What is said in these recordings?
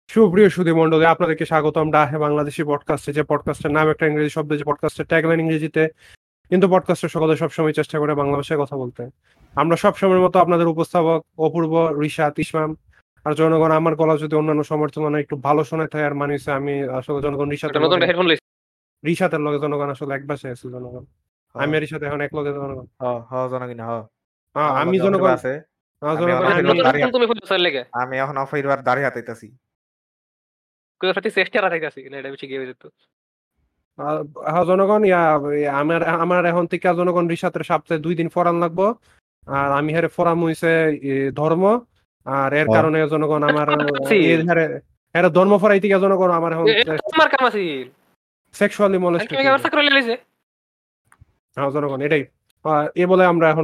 সুপ্রিয় সুধী মণ্ডলী, আপনাদেরকে স্বাগতম ডাহে বাংলাদেশি পডকাস্টে। যে পডকাস্টের নাম একটা ইংরেজি শব্দ, যে পডকাস্টের ট্যাগলাইন ইংরেজিতে, কিন্তু পডকাস্টের সকলে সবসময় চেষ্টা করে বাংলা ভাষায় কথা বলতে। আমরা সবসময়ের মতো আপনাদের উপস্থাপক অপূর্ব, রিশাত, ইসমাম আর জনগণ। আমার গলা যদি অন্যান্য সময়ের তুলনায় একটু ভালো শোনায় থাকে, আর মানিছে আমি আসলে জনগণ একটা নতুন হেডফোন লইছি। রিশাতের লগে জনগণ আসলে এক বাসায় আছে। জনগণ আমি আর রিশাত এখন এক লগে জনগণ। জনগণ আমার আমি লগে জনগণ আছে। জনগণ এখন নতুন হেডফোন তুমি কইছো এর লাগি আমি এখন অফাইরবার দাঁড়িয়ে হাতাইতাছি। কই ফাটি চেষ্টা রাখাইতাছি না, এটা বেশি গিয়ে যেত। জনগণ আমার আমার এখন থেকে জনগণ রিশাতের সপ্তাহে 2 দিন ফরান লাগবো। আর আমি হারে ফরাম হইছে ধর্ম। আর এর কারণে জনগণ আমার এর হারে এরা ধর্ম ফরাই থেকে জনগণ আমার এখন তোমার কাম আছে সেক্সুয়ালি আমি মলেস্টেড। কি ব্যবস্থা করে লইছে। হ্যাঁ জনগণ, এটাই এ বলে আমরা এখন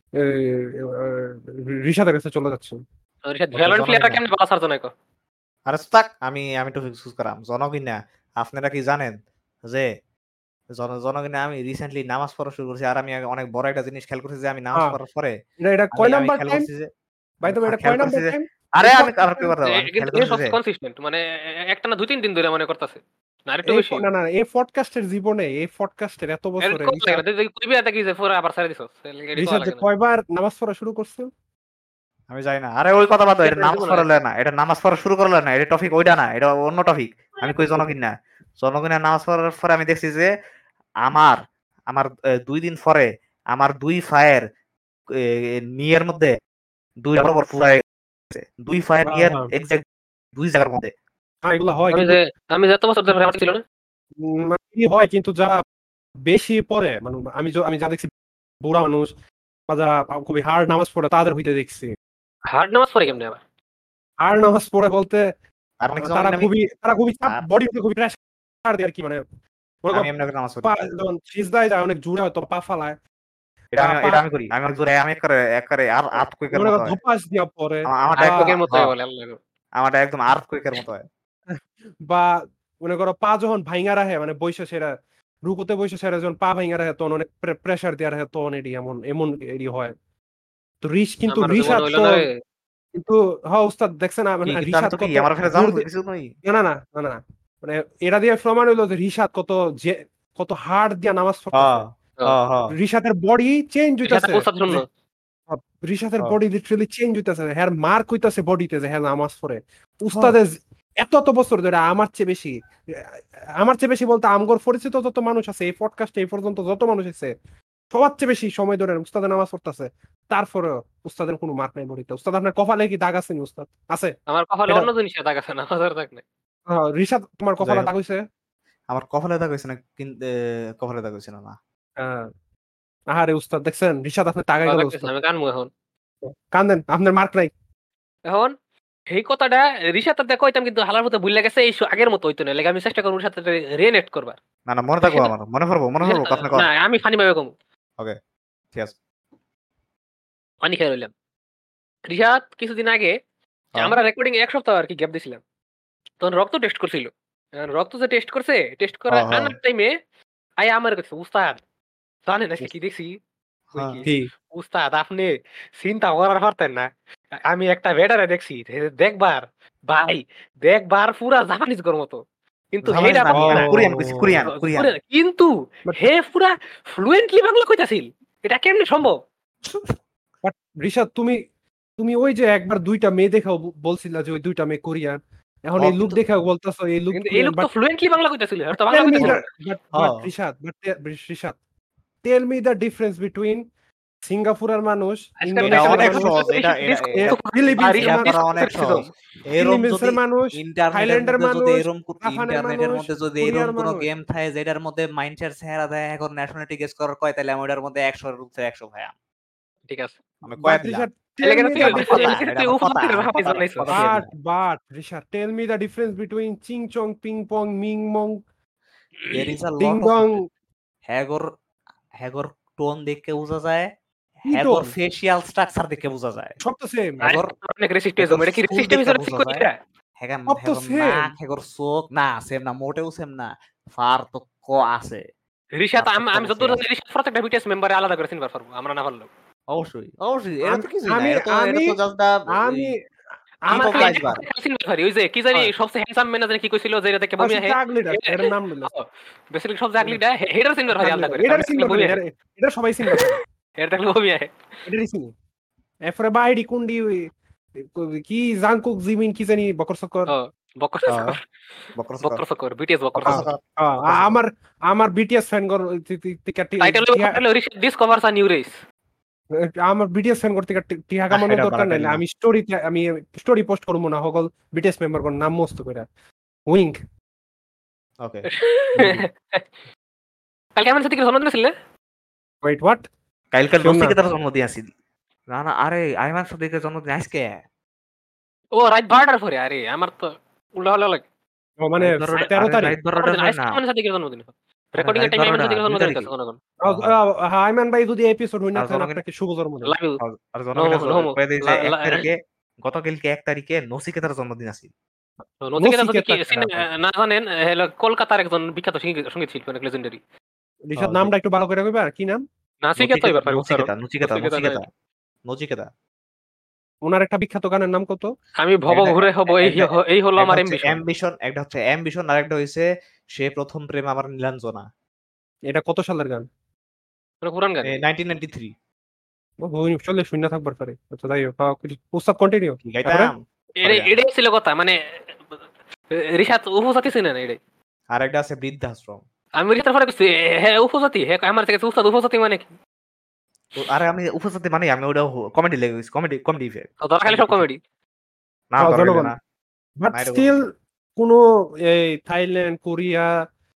রিশাতের কাছে চলে যাচ্ছি। রিশাদ ভ্যালরেন্ট প্লেয়ারটা কেমনে বালা সারতো না কো। আরে তাক আমি তো চুজ করাম জনগণ না। আপনারা কি জানেন যে জনগণে আমি রিসেন্টলি নামাজ পড়া শুরু করছি, আর আমি অনেক বড় একটা জিনিস খেয়াল করছি যে আমি নামাজ পড়ার পরে এটা কয় আমি নাম্বার খেয়াল টাইম? করছি যে বাই দ্য ওয়ে, এটা কয় নাম্বার টাইম? আরে আমি আর কি করতে আমি খেয়াল কিন্তু করছি সব যে কনসিস্টেন্ট, মানে একটা না 2-3 দিন ধরে মনে করতেছে না, আরেকটু বেশি। না না, এই পডকাস্টের জীবনে, এই পডকাস্টের এত বছরে কইবি এটা কি যে পুরো আবার সারি দিছস। রিশাত যে কয়বার নামাজ পড়া শুরু করছে আমি জানি না। আরে ওই কথা বাদ দাও, এটা নামাজ পড়ালে না, এটা নামাজ পড়া শুরু করলে না, এটা টপিক ওইটা না, এটা অন্য টপিক। আমি কই জনগণ না। জনগণের নামাজ পড়ার পরে আমি দেখছি যে আমার আমার 2 দিন পরে আমার 2 ফায়ের নিয়ের মধ্যে 2 বরাবর ফুরায় গেছে। 2 ফায়ের নিয়ের এক্সাক্ট 2 জায়গার মধ্যে। এগুলো হয় আমি যত বছর ধরে আমার ছিল না মানে হয়, কিন্তু যারা বেশি পড়ে, মানে আমি যা দেখছি বুড়া মানুষ বা যারা খুবই হার্ড নামাজ পড়ে তাদের হইতে দেখছি। হার্ড নামাজ পড়ে কেমনে আবার? হার্ড নামাজ পড়ে বলতে তারা আমি খুবই বডিতে খুবই প্রেসার দেয় আর কি, মানে আমি এমনি করে নামাজ পড়ি। যখন সিজদায় যায় অনেক জোরে হয়তো পা ফালায়। এটা আমি করি। আমি জোরে আমি একবারে আর আর্থকুইকের মতো হয়। ধপাস দিয়া পড়ে আমারটা একদম মতো হয় বলে আল্লাহ। আমারটা একদম আর্থকুইকের মতো হয়। বা মনে করো পা যখন ভাঙা রাখে, মানে বৈশা সেরা রুকুতে বৈশা সেরা যখন পা ভাঙা রাখে তখন অনেক প্রেসার দেওয়া রাখে, তখন এটি এমন এমন এটি হয়। তো কিন্তু আমার জীবন রিশাদ হইল তো না রে। কিন্তু হ্যাঁ উস্তাদ দেখছেন না, মানে রিশাদ কত আমার ফেলে জানো কিছু নই। না না না না না, মানে এটা দিয়ে প্রমাণ হইলো যে রিশাদ কত হার্ড দিয়া নামাজ পড়তেছে। রিশাদের বডি চেঞ্জ হইতাছে, রিশাদের বডি লিটারালি চেঞ্জ হইতাছে। হ্যাঁ মার্ক হইতাছে বডিতে যে হ্যাঁ নামাজ পড়ে। উস্তাদের এত বছর ধরে আমার চেয়ে বেশি বলতে আমগর পরিচিত যত মানুষ আছে এই পডকাস্টে এই পর্যন্ত যত মানুষ আছে সবার চেয়ে বেশি সময় ধরে উস্তাদের নামাজ পড়তেছে। তারপরে উস্তাদের কোনো মার্ক নাই বডিতে। উস্তাদ আপনার কপালে কি দাগ আছে নি উস্তাদ? আছে? আমার কপালে অন্য জিনিসের দাগ আছে, নামাজের দাগ নাই। রিশাদ তোমার কপালে দাগ হইছে? আমার কপালে দাগ হইছে না, কিন্তু কপালে দাগ হইছে না। আরে উস্তাদ দেখছেন রিশাদ আপনি তাগাই গেল। আমি কানমু এখন। কান্দেন, আপনার মার্ক নাই এখন এই কথাটা রিশাদ তাতে কইতাম, কিন্তু হালার মতো ভুলে গেছে। এই আগের মতো হইতো না, লাগে আমি চেষ্টা করব সাথে রিনেক্ট করবার। না না মনে থাকবো, আমার মনে পড়বো আপনি কর। না আমি ফানি ভাবে কম। ওকে ঠিক আছে। পানি খেয়ে রইলাম। রিশাদ কিছুদিন আগে আমরা রেকর্ডিং এক সপ্তাহ আর কি গ্যাপ দিছিলাম, তখন রক্ত টেস্ট করছিল। রক্ত যে টেস্ট করছে, টেস্ট করার আনার টাইমে আই আমার কাছে উস্তাদ জানেন আজকে কি দেখছি? উস্তাদ আপনি চিন্তা করার পারতেন না, আমি একটা বেটারে দেখছি দেখবার পুরা জাপানিজ গর মতো, কিন্তু কিন্তু হে পুরা ফ্লুয়েন্টলি বাংলা কইতাছিল। এটা কেমনে সম্ভব? রিশাদ তুমি ওই যে একবার 2টা মেয়ে দেখাও বলছিলা যে ওই 2টা মেয়ে কোরিয়ান, এখন এই লুক দেখাও বলতাছো এই লুক কোরিয়ান, তো ফ্লুয়েন্টলি বাংলা কইতাছিল, আর তো বাংলা কইতাছিল। Rishad tell me the difference between সিঙ্গাপুরের মানুষ, থাইল্যান্ডের মানুষ, ইন্টারনেটের মধ্যে যদি এরকম কোন গেম থাকে যেটার মধ্যে মাইন্ডসেট চেহারা দেয় এখন ন্যাশনালিটি গেস করার কয়, তাহলে আমি ওটার মধ্যে 100 এর উপরে 100 ভাই। ঠিক আছে আমি কয় দিলাম। But Rishabh, tell me the difference between Ching Chong, Ping Pong, Ming Mong, There is a Ding lot Dong. হ্যাগর টোন দেখে বোঝা যায়, হ্যাগর ফেশিয়াল স্ট্রাকচার দেখে বোঝা যায়। সব তো সেম। অনেক রেসিস্টেন্স, এটা কি রেসিস্টেন্স হিসেবে ঠিক করে এটা? হ্যাগর চোখ না সেম না, মোটেও সেম না, ফার তো ক আছে। রিশাদ আমি যতদূর জানি রিশাদ প্রত্যেকটা বিটিএস মেম্বারে আলাদা করে চিনবার পারবো, আমরা না পারলো। অবশ্যই এটা তো কিছু না, এটা তো জাস্ট আমার T-pop খালি iceberg। ওই যে কি জানি সবচেয়ে হ্যান্ডসাম ম্যান জানি কি কইছিল যে এটা থেকে বমি আহে এর নাম লইলো বেসিক্যালি সব জাগলিটা হেডার সিনবার হয় আলাদা করে এটা সিনবার করে এটা সবাই সিনবার করে এর দেখলে বমি আহে এটারই চিনি এরপরে বাইডি কুন্ডি কি জাংকুক জিমিন কি জানি বকর সকর বকর সকর বিটিএস বকর সকর আমার আমার বিটিএস ফ্যান গর টাইটেল হলো ডিসকভারস আ নিউ রেস আমার বিটিএস ফ্যান করতে টিহা কামানোর দরকার নাই আমি স্টোরি পোস্ট করবো না সকল বিটিএস মেম্বার কোন নাম মস্ত কইরা উইঙ্ক ওকে কালকে আমার সাথে কি জন্মদিন ছিল ওয়েট হোয়াট কালকে নসিকেতার জন্মদিন আছিল না না আরে আইমান সাদিকের জন্মদিন আজকে ও রাত 12টার পরে আরে আমার তো উল্টা হলো লাগে ও মানে 13 তারিখ আইমান সাদিকের জন্মদিন রেকর্ডিং এর টাইমে আইমান সাদিকের জন্মদিন আছে কোন আইমান ভাই যদি এপিসোড হই না তাহলে আপনাকে শুভ জন্মদিন আর জন্মদিন কয়ে দেই যে 1 তারিখে গতকালকে 1 তারিখে নসিকেতার জন্মদিন আছিল নসিকেতা যদি কি না জানেন হলো কলকাতার একজন বিখ্যাত সঙ্গীত শিল্পী অনেক লেজেন্ডারি রিশাদ নামটা একটু ভালো করে কইবা কি নাম নাসিকেতা এবার নচিকেতা ওনার একটা বিখ্যাত গানের নাম কত আমি ভব ঘুরে হব এই হলো আমার অ্যাম্বিশন একটা হচ্ছে অ্যাম্বিশন আর একটা হইছে সে প্রথম প্রেম আমার নীলাঞ্জনা এটা কত সালের গান পুরান গান 1993 চলে শূন্য থাকবার পারে আচ্ছা তাই প্রস্তাব কন্টিনিউ এটাই ছিল কথা মানে রিশাদ উপজাতি ছিলেন এটাই আর একটা আছে বৃদ্ধাশ্রম আমি রিশাদ পরে কইছি হ্যাঁ উপজাতি হ্যাঁ আমার থেকে উস্তাদ উপজাতি মানে কি আরে আমি উপজাতি মানে আমি ওটা কমেডি লেগেছি কমেডি ইফেক্ট তোরা খালি সব কমেডি না না বাট স্টিল কোনো এই থাইল্যান্ড কোরিয়া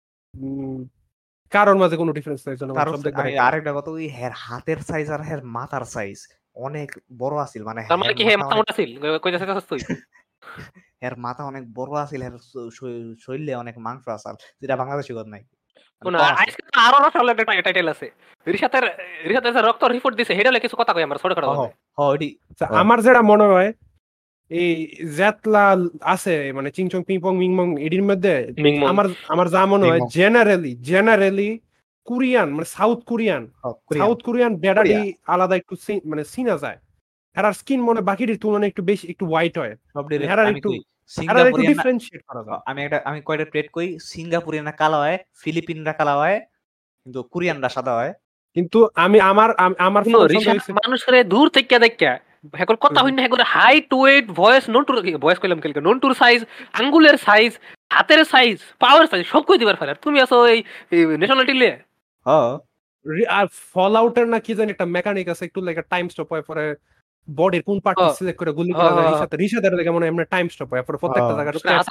কারোর মাঝে কোনো ডিফারেন্স নাই জানো সব দেখতে আরেকটা কথা ওই হের হাতের সাইজ আর হের মাথার সাইজ অনেক বড় আছিল মানে তার মানে কি হে মাথা মোটা ছিল কইতাছ তুই এর মাথা অনেক বড় আছিল এর শরীরে অনেক মাংস আছে যেটা বাংলাদেশে কর নাই না আজকে আরো রসাল একটা টাইটেল আছে রিশাতের রক্ত রিপোর্ট দিছে হেডালে কিছু কথা কই আমরা ছোট খাটো ওইডি আমার যেটা মনে হয় এই জেতলা আছে মানে চিংচং পিংপং মিংমং এডির মধ্যে আমার যা মনে হয় জেনারেলি কোরিয়ান মানে সাউথ কোরিয়ান বেডাডি আলাদা একটু মানে সিনা যায় হেরার স্কিন মনে বাকিটির তুলনায় একটু বেশি একটু হোয়াইট হয় হেরার একটু ডিফারেন্সিয়েট করা যায় আমি কয়টা প্লেট কই সিঙ্গাপুরিয়ানরা কালো হয় ফিলিপিনরা কালো হয় কিন্তু কোরিয়ানরা সাদা হয় কিন্তু আমি আমার মানুষের দূর থেকে দেখা হেকর কথা হইনা হেকর হাইট ওয়েট ভয়েস ভয়েস কইলাম কেলকে নন্টুর সাইজ আঙ্গুলের সাইজ হাতের সাইজ পাওয়ার সাইজ সব কই দিবার পারে তুমি আছো এই ন্যাশনালিটি লে আর ফল আউটের না কি জানি একটা মেকানিক আছে একটু লাইক টাইম স্টপ হয় পরে বডির কোন পার্ট সিলেক্ট করে গুলি করা যায় রিশাদের দেখে মনে এমনি টাইম স্টপ হয় পরে প্রত্যেকটা জায়গা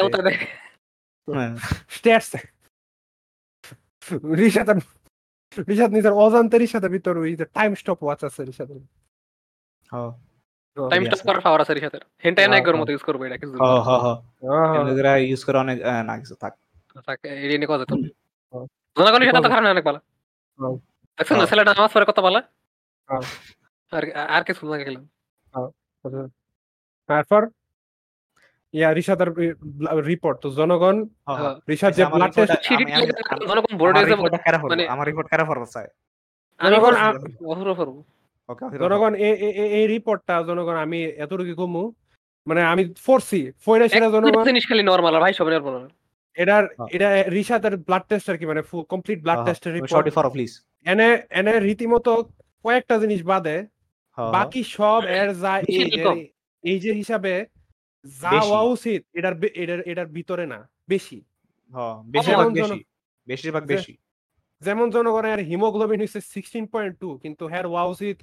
স্ট্যাটস রিশাদ নিজের অজান্তে রিশাদের ভিতর ওই যে টাইম স্টপ ওয়াচ আছে রিশাদের টাইম স্টপ করার পাওয়ার আছে রিশাদের হেনটাই না একবার মত ইউজ করব এটা কিছু এগুলা ইউজ করে অনেক না কিছু থাক এই নিয়ে কথা তো জনগণ সেটা তো কারণে অনেক ভালো দেখছেন না ছেলেটা নামাজ পড়ে কথা বলে আর কিছু না গেলাম তারপর রিশাদের রিপোর্ট তো জনগণ রিশাদ যে ব্লাড টেস্ট জনগণ বোর্ডে মানে আমার রিপোর্ট কারা ফরজ চাই জনগণ এই রিপোর্টটা জনগণ আমি এতটুকু কমু মানে আমি ফোরসি ফয়রা সেটা জনগণ জিনিস খালি নরমাল ভাই সব নরমাল এটা রিশাদের ব্লাড টেস্ট আর কি মানে কমপ্লিট ব্লাড টেস্টের রিপোর্ট প্লিজ এনে রীতিমতো কয়েকটা জিনিস বাদে বাকি সব এর যা এই যে হিসাবে যা হওয়া উচিত এটার ভিতরে না বেশি বেশিরভাগ বেশি যেমন জনগণের হিমোগ্লোবিন হচ্ছে 16.2 কিন্তু হের হওয়া উচিত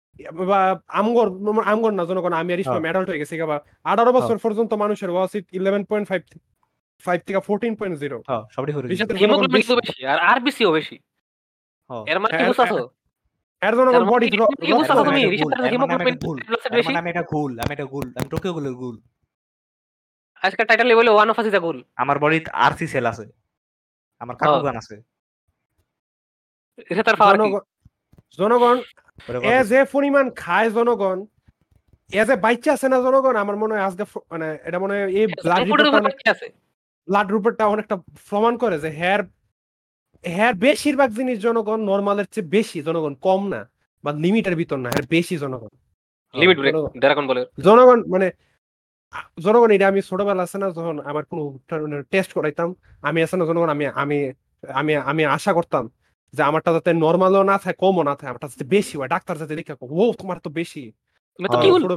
আমগর না জনগণ আমি আর ইসলাম অ্যাডাল্ট হয়ে গেছি 18 বছর পর্যন্ত মানুষের হওয়া উচিত 11.5 থেকে 14.0 সবই হলো হিমোগ্লোবিন তো বেশি আর আরবিসিও বেশি এর মানে কি বুঝছো এর জনগণ বডি কি বুঝছো তুমি রিসার্চ হিমোগ্লোবিন বেশি আমি এটা ভুল আমি টোকিও গুলোর ভুল আজকে টাইটেল লেভেলে 1 অফ আসি যা ভুল আমার বডিতে আরসি সেল আছে আমার কাকুগান আছে এটা তার পাওয়ার কি জনগণ যে পরিমাণ খায় জনগণ যে বাচ্চা আছে না জনগণ আমার মনে হয় আজকে মানে এটা মনে হয় এই ব্লাড রিপোর্টটা অনেকটা প্রমাণ করে যে হেয়ার বেশিরভাগ জিনিস জনগণ নরমালের চেয়ে বেশি জনগণ কম না বা লিমিটের ভিতর না হেয়ার বেশি জনগণ লিমিট ব্রেক ড্রাগন বলে জনগণ মানে জনগণ এটা আমি ছোটবেলা আছে না যখন আমার কোনো টেস্ট করাইতাম, আমি আছে না জনগণ আমি আমি আমি আমি আশা করতাম যে আমারটা যাতে নর্মালও না থাকে কমও না থাকে, আমারটা যাতে বেশি হয়, ডাক্তার যাতে লিখা ও তোমার তো বেশি। তো কি বল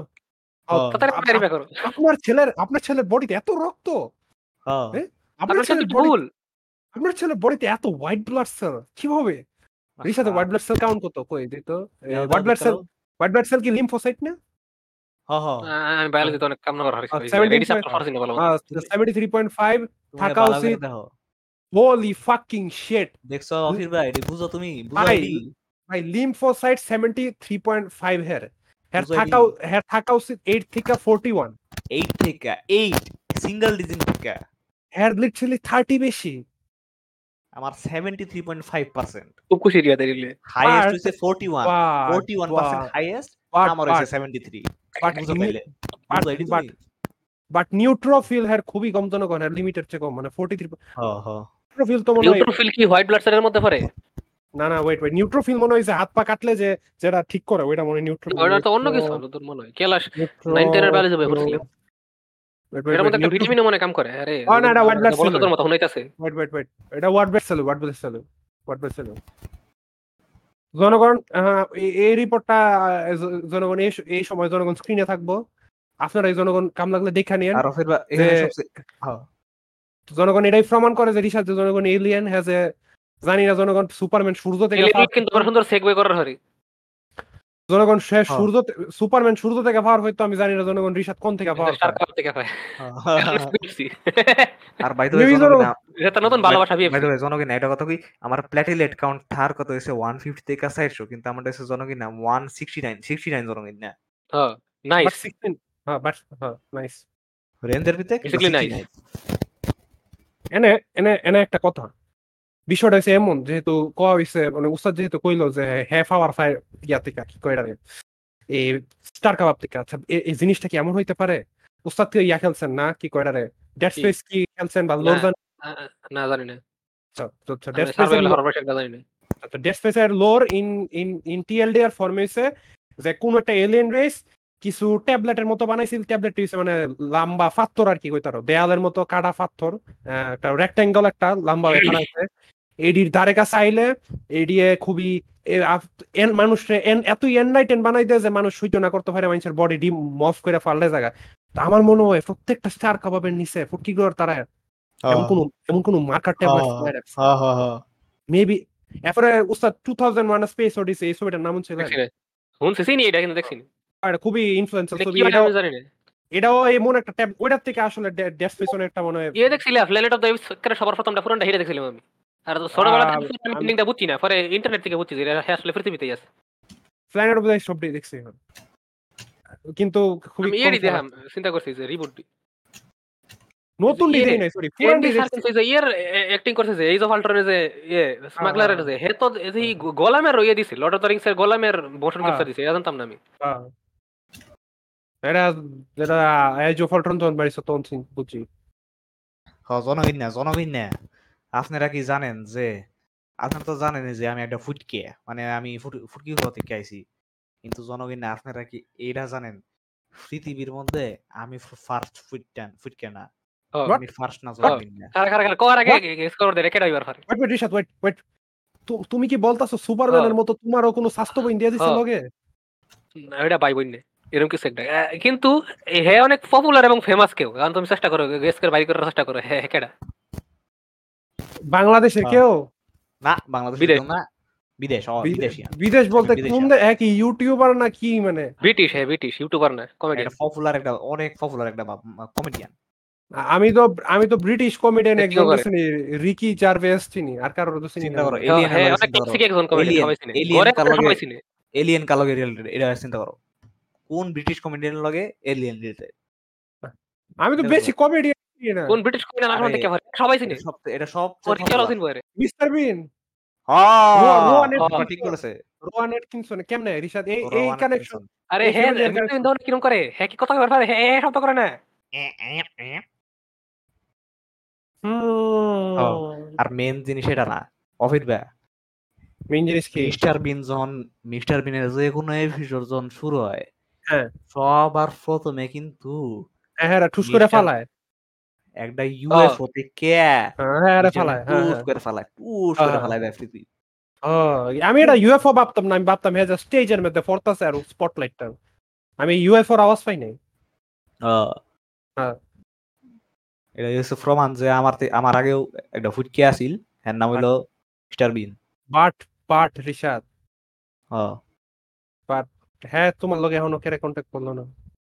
আপনার ছেলের বডিতে এত রক্ত, আপনার ছেলের বডিতে এত হোয়াইট ব্লাড সেল কিভাবে? রিসাতে হোয়াইট ব্লাড সেল কাউন্ট কত কই দিত? হোয়াইট ব্লাড সেল কি লিম্ফোসাইট না? আমি বায়োলজিতে অনেক কাম না করা হইছে 73.5 থাকা উচিত। হোলি ফাকিং শিট, দেখছো অফির ভাই এটা বুঝো তুমি, বুঝো ভাই লিম্ফোসাইট 73.5 হের থাকা উচিত 8 থেকে 41, 8 থেকে 8 সিঙ্গেল ডিজিট থেকে হের লিটারালি 30 বেশি। আমার 73.5%, খুব খুশি রিয়া দিলে হাইয়েস্ট হইছে 41% হাইয়েস্ট, আমার হইছে 73। বুঝো তাইলে বাট নিউট্রোফিল হের খুবই কম জনগণ, হের লিমিটেড চেয়ে কম, মানে 43। নিউট্রোফিল তো মনে হয় নিউট্রোফিল কি হোয়াইট ব্লাড সেলের মধ্যে পড়ে? না ওয়েট নিউট্রোফিল মনে হয় যে হাত পা কাটলে যেটা ঠিক করে ওইটা মনে হয় নিউট্রোফিল। ওটা তো অন্য কিছু হলো তোর মনে হয় ক্লাস 9 10 এর বায়োলজি বই পড়ছিলাম, এটার মধ্যে একটা ভিটামিন মনে কাম করে। আরে না এটা হোয়াইট ব্লাড সেল তোর মত হইতাছে। ওয়েট এটা হোয়াইট ব্লাড সেল। জনগণ এই রিপোর্টটা জনগণ এই সময় জনগণ স্ক্রিনে থাকবো, আপনারা এই জনগণ কাম লাগলে দেখা নিয়েন। জনগণ এটাই প্রমাণ করে যে রিসার্চ জনগণ এলিয়েন হ্যাজ এ, জানি না জনগণ সুপারম্যান সূর্য থেকে কিন্তু সুন্দর সেগওয়ে করার হরি জনগণ সুপারম্যান সূর্য থেকে পাওয়ার হয়তো আমি জানি না জনগণ রিসার্চ কোন থেকে পাওয়ার পায়। আর বাই দ্য ওয়ে এটা নতুন ভালোবাসা বিয়ে। বাই দ্য ওয়ে জনগণ এটা কথা কি আমার প্ল্যাটিলেট কাউন্ট থার কত হইছে 150 থেকে 400, কিন্তু আমাদের কাছে জনগণ না 169 জনগণ না। হ্যাঁ নাইস, 16 হ্যাঁ বাট হ্যাঁ নাইস রেঞ্জের ভিতরে বেসিক্যালি নাইস। এনে একটা কথা, বিষয়টা হচ্ছে এমন, যেহেতু কোয়া হইছে মানে উস্তাদ যেহেতু কইলো যে হ্যাঁ পাওয়ার ফায়ার ইয়া থেকে কি কয়টা এই স্টার কাবাব থেকে, আচ্ছা এই জিনিসটা কি এমন হইতে পারে? উস্তাদ কি ইয়া খেলছেন না কি কয়টা রে ডেড স্পেস কি খেলছেন বা লোর জানেন? না জানি না। আচ্ছা ডেড স্পেসের লোর ইন টিএলডিআর ফর্মে হইছে যে কোন একটা এলিয়েন রেস কিছু ট্যাবলেটের মতো বানাইছিল। ট্যাবলেট হইছে মানে লম্বা পাথর আর কি কইতারো, দেয়ালের মতো কাটা পাথর, একটা রেক্ট্যাঙ্গল একটা লম্বা বানাইছে। এডির ধারে কাছে আইলে এডিয়ে খুবই মানুষের এত এনলাইটেন বানাই দেয় যে মানুষ সহ্য না করতে পারে, মানুষের বডি ডিম মফ করে ফাললে জায়গা। আমার মনে হয় প্রত্যেকটা স্টার কাবাবের নিচে ফুটকিগুলোর তারা এমন কোন মার্কার ট্যাবলেট মেবি। এরপরে উস্তাদ 2001 স্পেস ওডিসি এই ছবিটার নাম ছিল এটা কিন্তু দেখছি আর খুবই ইনফ্লুয়েন্সিয়াল ছবি। আমি জানি না এটাও এমন একটা ট্যাব, ওইটার থেকে আসলে ডেড স্পেস একটা মনে হয় দেখছিলাম প্ল্যানেট অফ দ্য এপস করে সবার প্রথমটা পুরোটা হিরে দেখছিলাম আমি। আর ছোটবেলা থেকে মিনিংটা বুঝছি না, পরে ইন্টারনেট থেকে বুঝছি যে এটা আসলে পৃথিবীতেই আছে। প্ল্যানেট অফ দ্য এপস সবটাই দেখছি কিন্তু খুবই আমি দেখলাম, চিন্তা করছি যে রিবুট নতুন ডিজাইন নাই সরি পুরান ডিজাইন যে ইয়ার অ্যাক্টিং করছে যে এইজ অফ আল্ট্রনের যে স্মাগলারের যে হে তো এই গোলামের রইয়ে দিছিল, লর্ড অফ দ্য রিংস এর গোলামের বসন করতে দিছে, এটা জানতাম না আমি। এটা যেটা এজ অফ আল্ট্রন তখন বাড়িছে তখন বুঝছি। জনগণ না আপনারা কি জানেন যে, আপনারা তো জানেন যে আমি একটা ফুটকে মানে আমি ফুটকি থেকে আইছি, কিন্তু জনগণ না আপনারা কি এটা জানেন পৃথিবীর মধ্যে আমি ফার্স্ট ফুটকে না, আমি ফার্স্ট না জনগণ না। কোয়ার আগে গেস করো দে কেডা ইবার পারে। ওয়েট তুমি কি বলতাছো সুপারম্যানের মতো তোমারও কোনো স্বাস্থ্য ইন্ডিয়া দিছে লগে? না এটা ভাই বোন এরকম কিছু একটা, কিন্তু হে অনেক পপুলার এবং ফেমাস কেউ, কারণ তুমি চেষ্টা করো গেস করে বাইর করার চেষ্টা করো হে কেডা। বাংলাদেশের কেউ না, বাংলাদেশের কেউ না, বিদেশ বলতে কোন একই ইউটিউবার না কি মানে? ব্রিটিশ ইউটিউবার না, কমেডিয়ান, পপুলার একটা অনেক পপুলার একটা কমেডিয়ান। আমি তো ব্রিটিশ কমেডিয়ান একজন চিনি, রিকি জার্ভেস চিনি, আর কারোর তো চিনি না। অনেক ক্লাসিক একজন কমেডিয়ান, সবাই চিনে, সবাই চিনে। এলিয়েন কার লগে রিলেটেড এটা চিন্তা করো, কোন ব্রিটিশ কমেডিয়ান লগে এলিয়েন রিলেটেড? আমি তো বেশি কমেডিয়ান চিনি না। কোন ব্রিটিশ কমেডিয়ান আসলে দেখে সবাই চিনে, এটা সব চলো চিনবো রে মিস্টার বিন। ঠিক বলেছে, রোয়ান এটকিনসন। কেমনে রিশাদ এই কানেকশন? আরে হে ধরুন কিরকম করে, হে কি কথা বলতে পারে, হে শব্দ করে না। আর মেন জিনিস এটা না অফিট ভাই, মেন জিনিস কি মিস্টার বিনের যে কোনো এপিসোড যখন শুরু হয় হ্যাঁ সবার প্রথমে কিন্তু হ্যাঁ ঠুস করে ফালায় একটা ইউএফও থেকে হ্যাঁ ফালায় টুস করে ফালায় টুস করে ফালায় পৃথিবী। আমি এটা ইউএফও ভাবতাম না, আমি ভাবতাম হ্যাঁ স্টেজের মধ্যে পড়তাছে আর স্পটলাইটটা, আমি ইউএফওর আওয়াজ পাই নাই। এটা হচ্ছে প্রমাণ যে আমার আগেও একটা ফুটকি আছিল, এর নাম হইলো Mister Bean. But Rishad but হ্যাঁ তোমার লগে এখনো কেরে কন্টাক্ট করলো না?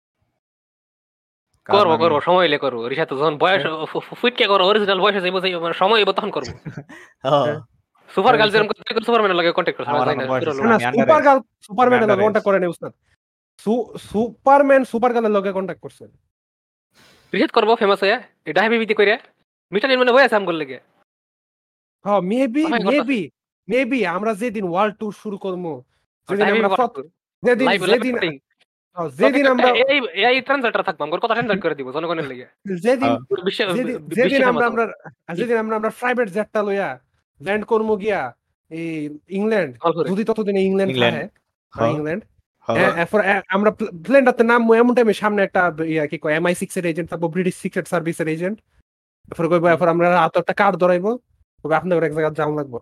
করবো সময় এলে করবো। রিশাদ যখন বয়স ফুটকে করো অরিজিনাল বয়সে যাইবো মানে সময় হইবো তখন করবো। সুপার গার্ল যেরকম সুপারম্যানের লগে কন্টাক্ট করছে সুপারম্যানের লগে কন্টাক্ট করে নাই উস্তাদ, সুপারম্যান সুপার গার্লের লগে কন্টাক্ট করছে। রিশাদ করবো ফেমাস হয়ে এটা হাবিবিতে কইরা মিস্টার বিন মানে হয়ে আছে আমগোর লেগে। হ্যাঁ মেবি আমরা যেদিন ওয়ার্ল্ড ট্যুর শুরু করবো, যেদিন আমরা এই ট্রান্সলেটর থাকবো আমগোর কথা ট্রান্সলেট করে দিব জনগণের লেগে। যেদিন আমরা প্রাইভেট জেটটা লইয়া ল্যান্ড করবো গিয়া এই ইংল্যান্ড, যদি ততদিন ইংল্যান্ড এরপর আমরা প্লেনটাতে নামবো এমন টাইমে সামনে একটা কি কয় MI6 এর এজেন্ট থাকবো, ব্রিটিশ সিক্রেট সার্ভিসের এজেন্ট। এরপর আমরা হাতে একটা কার্ড ধরাইবো, আপনার এক জায়গায় যাওয়া লাগবো।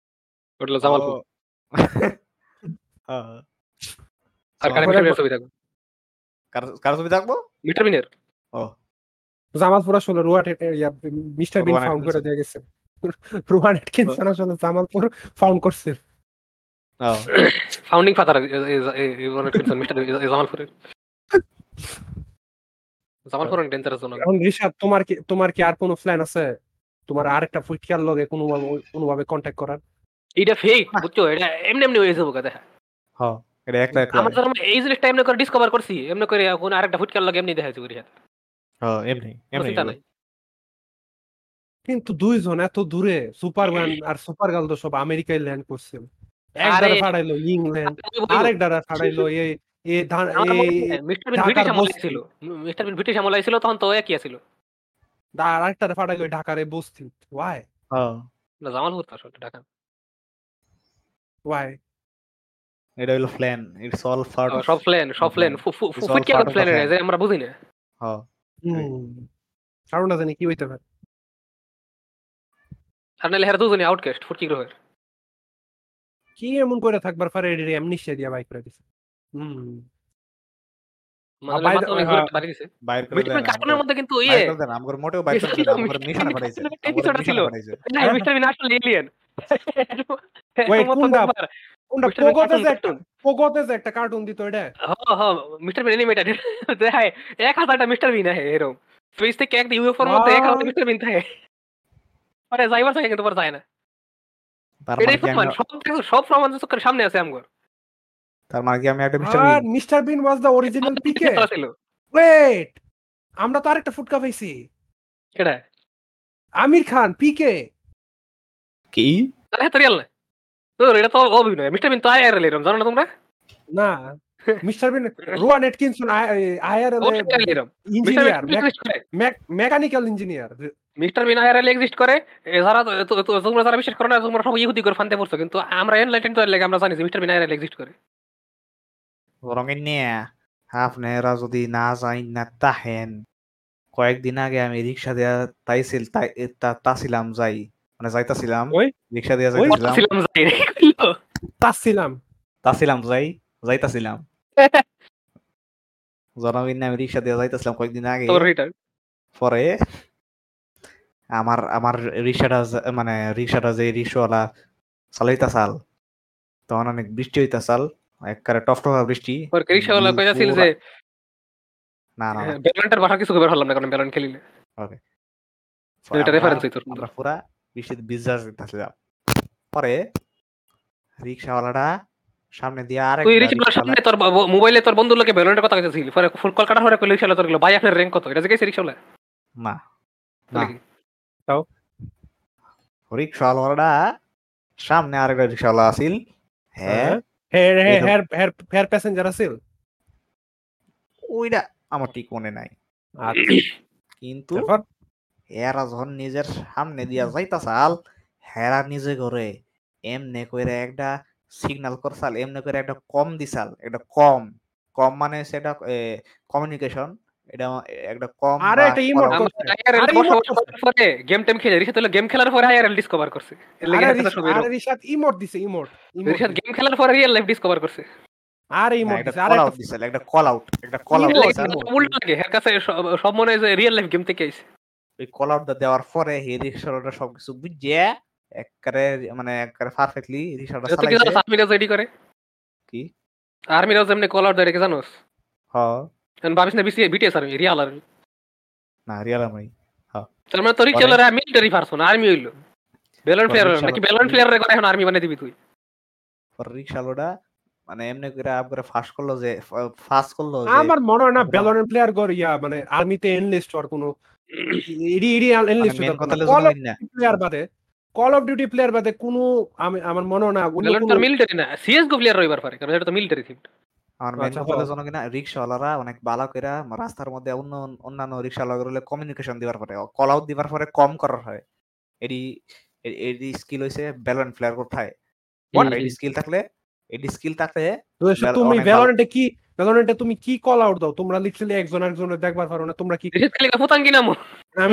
জামালপুর আসলে মিস্টার বিন ফাউন্ড করে দিয়ে গেছে। রুহান এটকিনসন আসলে জামালপুর ফাউন্ড করছে। ফাউন্ডিং ফাদার জামালপুর অনেক ডেঞ্জারাস জোন। এখন রিশাদ তোমার কি আর কোনো প্ল্যান আছে তোমার আরেকটা ফুটকিয়ার লগে কোনোভাবে কন্টাক্ট করার? এটা ফেক বুঝছো, এটা এমনি হয়ে যাবো দেখা। হ্যাঁ এটা একলা আমরা তো এই জিনিসটা এমনি করে ডিসকভার করছি, এমনি করে এখন আরেকটা ফুটকিয়ার লগে এমনি দেখাইছি রিশাদ। হ্যাঁ এমনি কিন্তু দুইজন এত দূরে, সুপারম্যান আর সুপার গার্ল তো সব আমেরিকায় ল্যান্ড করছে। একদারে ফাড়াইলো ইংল্যান্ড, আরেকদারে ফাড়াইলো মিস্টার বিন ব্রিটিশ আমলে ছিল তখন তো একই ছিল। আরেকটারে ফাড়াইলো ঢাকার এই বস্তি। ওয়াই? না জামালপুর তো আসলে ঢাকা। ওয়াই? এটা হলো plan, it's all part of সব প্ল্যান ফুটকি আর প্ল্যান এর যে আমরা বুঝি না। হ্যাঁ কারণটা জানি কি হইতে পারে। আর নাহলে হেরা দুজনই আউটকাস্ট ফুটকি গ্রহের। কি এমন করে থাকবার পারে এর এমনিশিয়া দিয়া বাইক করে দিছে। কার্টুনের মধ্যে কিন্তু আমগর মোটেও বাইক করে দেন, আমগর মিশনে পাঠাইছে, আমগর মিশনে পাঠাইছে। মিস্টার বিন আসলে এলিয়েন। ওয়েট কোনটা পোগোতে যে একটা কার্টুন দিত এটা? হ্যাঁ মিস্টার বিন অ্যানিমেটেড দেখায় 1000টা মিস্টার বিন আছে এরকম স্পেস থেকে একটা ইউএফওর মধ্যে 1000টা মিস্টার বিন থাকে। আরে যাইবার থাকে কিন্তু পর যায় না। এটাই প্রমাণ, সব প্রমাণ চোখের সামনে আছে আমগর। তার মানে কি আমি একটা Mister Bean was the original PK? Wait, আমরা তো আরেকটা ফুটকা পাইছি। কেডা? আমির খান পিকে। কি? আরে তো রিয়েল না তো, এটা তো অভিনয়। মিস্টার বিন তো আইআরএল এরকম জানো না তোমরা? না Mister Bean Rowan Atkinson IRL engineer, mechanical engineer. Mister Bean IRL exist করে। যারা তোমরা যারা বিশ্বাস করো না তোমরা সব ইহুদি করে ফানতে পড়ছো, কিন্তু আমরা এনলাইটেন্ড তো লাগে আমরা জানি যে মিস্টার বিন আইআরএল এক্সিস্ট করে। বরং নিয়ে আপনারা যদি না যাই না তাহেন, কয়েকদিন আগে আমি রিক্সা দেয়া তাইছিলাম যাই, মানে যাইতাছিলাম রিক্সা দেয়া যাইতাছিলাম জনগণ আমি রিক্সা দিয়ে যাইতাছিলাম কয়েকদিন আগে। পরে আমার রিক্সাটা যে রিক্সাওয়ালা চালাইতাছাল তখন অনেক বৃষ্টি হইতাছাল, একবারে টফটফা বৃষ্টি। রিক্সাওয়ালা কইতাছিল যে না ব্যালন্টার ভাষা কিছু কইবার হলাম না, কারণ ব্যালন্ট খেলিলে ওকে এটা রেফারেন্স হইতো। আমরা পুরা বৃষ্টিতে ভিজা যাইতাছিলাম। পরে রিক্সাওয়ালাটা সামনে দিয়ে আরেকটা রিক্সাওয়ালার সামনে তোর মোবাইলে তোর বন্ধুর লোকে ব্যালন্টের কথা কইতেছিল। পরে ফুল কল কাটা হরে কইলো রিক্সাওয়ালা তোর ভাই আপনার র‍্যাঙ্ক কত, এটা জিজ্ঞাসা রিক্সাওয়ালা? না তাও রিক্সাওয়ালাটা সামনে আরেকটা রিক্সাওয়ালা আছিল। হ্যাঁ হের প্যাসেঞ্জার আছিল ওইটা আমার ঠিক মনে নাই। কিন্তু এরা যখন নিজের সামনে দিয়া যাইতাছাল, হেরা নিজে করে এমনে কইরা একটা সিগন্যাল করছাল, এমনে করে একটা কম দিছাল। একটা কম মানে সেটা কমিউনিকেশন, এটা একটা কম আরে বা একটা ইমোট আমরা করছে IRL আরে বসে ইমোট বসে করছে পরে গেম টেম খেলে রিশাদ হলো গেম খেলার পরে IRL ডিসকভার করছে এর লাগি আরে এত সব এরকম রিশাদ ইমোট দিছে ইমোট রিশাদ গেম খেলার পরে রিয়েল লাইফ ডিসকভার করছে আরে না ইমোট একটা দিছে আরে কল একটা আউট দিছিল একটা কল আউট এর লাগি ইমোট ইমোট উল্টো লাগে এর কাছে সব মনে হয় যে রিয়েল লাইফ গেম থেকে আইছে ওই কল আউটটা দেওয়ার পরে হে রিক্সাটা সবকিছু বুঝে একবারে মানে একবারে পারফেক্টলি রিক্সাটা এটা কি চালাইছে জানো আর্মিরাজ এডি করে কি আর্মিরাজ এমনি কল আউট দেয় রেখে জানোস হ কারণ ভাবিস না বিটিএস আর্মি রিয়াল আর্মি না রিয়াল আমি তার মানে তো রিচালার মিলিটারি পারসন আর্মি হইলো ব্যালন প্লেয়ার নাকি ব্যালন প্লেয়ার রে এখন আর্মি বানাই দিবি তুই রিক্সালোটা মানে এমনি করে আপ করে ফাঁস করলো যে আমার মনে হয় না ভ্যালোরেন্ট প্লেয়ার গর মানে আর্মিতে এনলিস্ট হওয়ার কোনো এডি এনলিস্ট মেন কথা কল অফ না প্লেয়ার বাদে কল অফ ডিউটি প্লেয়ার বাদে কোনো আমার মনে হয় না অন্য ব্যালন কোনো তো মিলিটারি না সিএসগো প্লেয়ার রইবার পারে কারণ এটা তো মিলিটারি থিম আমার মেন আচ্ছা, কথা হ্যাঁ। হলো জানো কিনা রিক্সাওয়ালারা অনেক ভালো করে রাস্তার মধ্যে অন্যান্য রিক্সাওয়ালা কমিউনিকেশন দিবার পরে কল আউট দিবার পরে কম করার হয় এডি এডি স্কিল হইছে ব্যালন প্লেয়ার কোথায় এডি স্কিল থাকলে তুমি অনেক ভালো। ভ্যালোরেন্টে তুমি কি কল আউট দাও তোমরা লিটারালি একজন আরেকজনের দেখবার পারো না তোমরা কি রিশাদ খালি ফুতাঙ্গি নামো আমি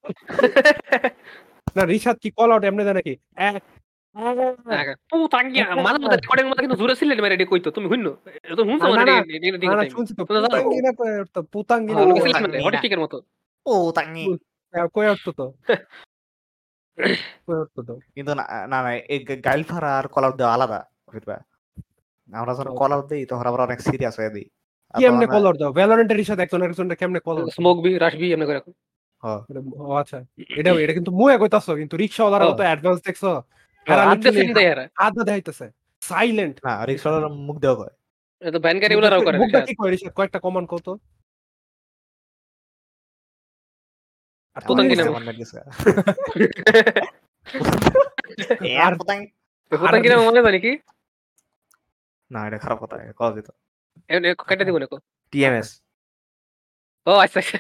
না রিশাদ কি কল আউট এমনি দেয় নাকি ফুতাঙ্গি মাঝে মাঝে রেকর্ডিং মধ্যে কিন্তু জোরে ছিলেন মেরে এডি কইতো তুমি হুইনো তো হুনছো না, মানে না, এডিটিং না, টাইম শুনছি তো তোমরা জানো পুতাঙ্গিনা কয় তো পুতাঙ্গিনা ভালো ও, ছিলেন তাঙ্গি মানে না। হটিকের মতো ও তাঙ্গি কয় উঠতো তো কয় উঠতো তো কিন্তু না না না, এই গাইল ফারা আর কল আউট দেওয়া আলাদা বুঝবা আমরা যখন কল আউট দিই তখন আমরা অনেক সিরিয়াস হয়ে দিই আর কি তখন এমনি আমরা- কল আউট দাও ভ্যালোরেন্টের রিশাদ একজন আরেকজনের কেমনে call out smoke B rush B এমনি করে হ্যাঁ, ও আচ্ছা এটা কিন্তু মুয়ে কইতাছো কিন্তু রিকশাওয়ালারা হ্যাঁ। কত অ্যাডভান্স দেখছো এরা আদ্দে লিটারালি সিন দেয় এরা হাত দেখাইতেছে সাইলেন্ট না রিক্সাওয়ালার মুখ দেওয়া হয় এটা ব্যান গাড়ি ওলারাও করে মুখটা রিশাদ কি কয় রিশাদ কয়েকটা কমান কত আর পুতাঙ্গি তুমি নামো। আমার net গেছে। আর পুতাঙ্গি। ফুতাঙ্গি নামো মনে জানি কি না এটা খারাপ কথা কল দিত কেটে দিব নাকো টিএমএস ও আচ্ছা আচ্ছা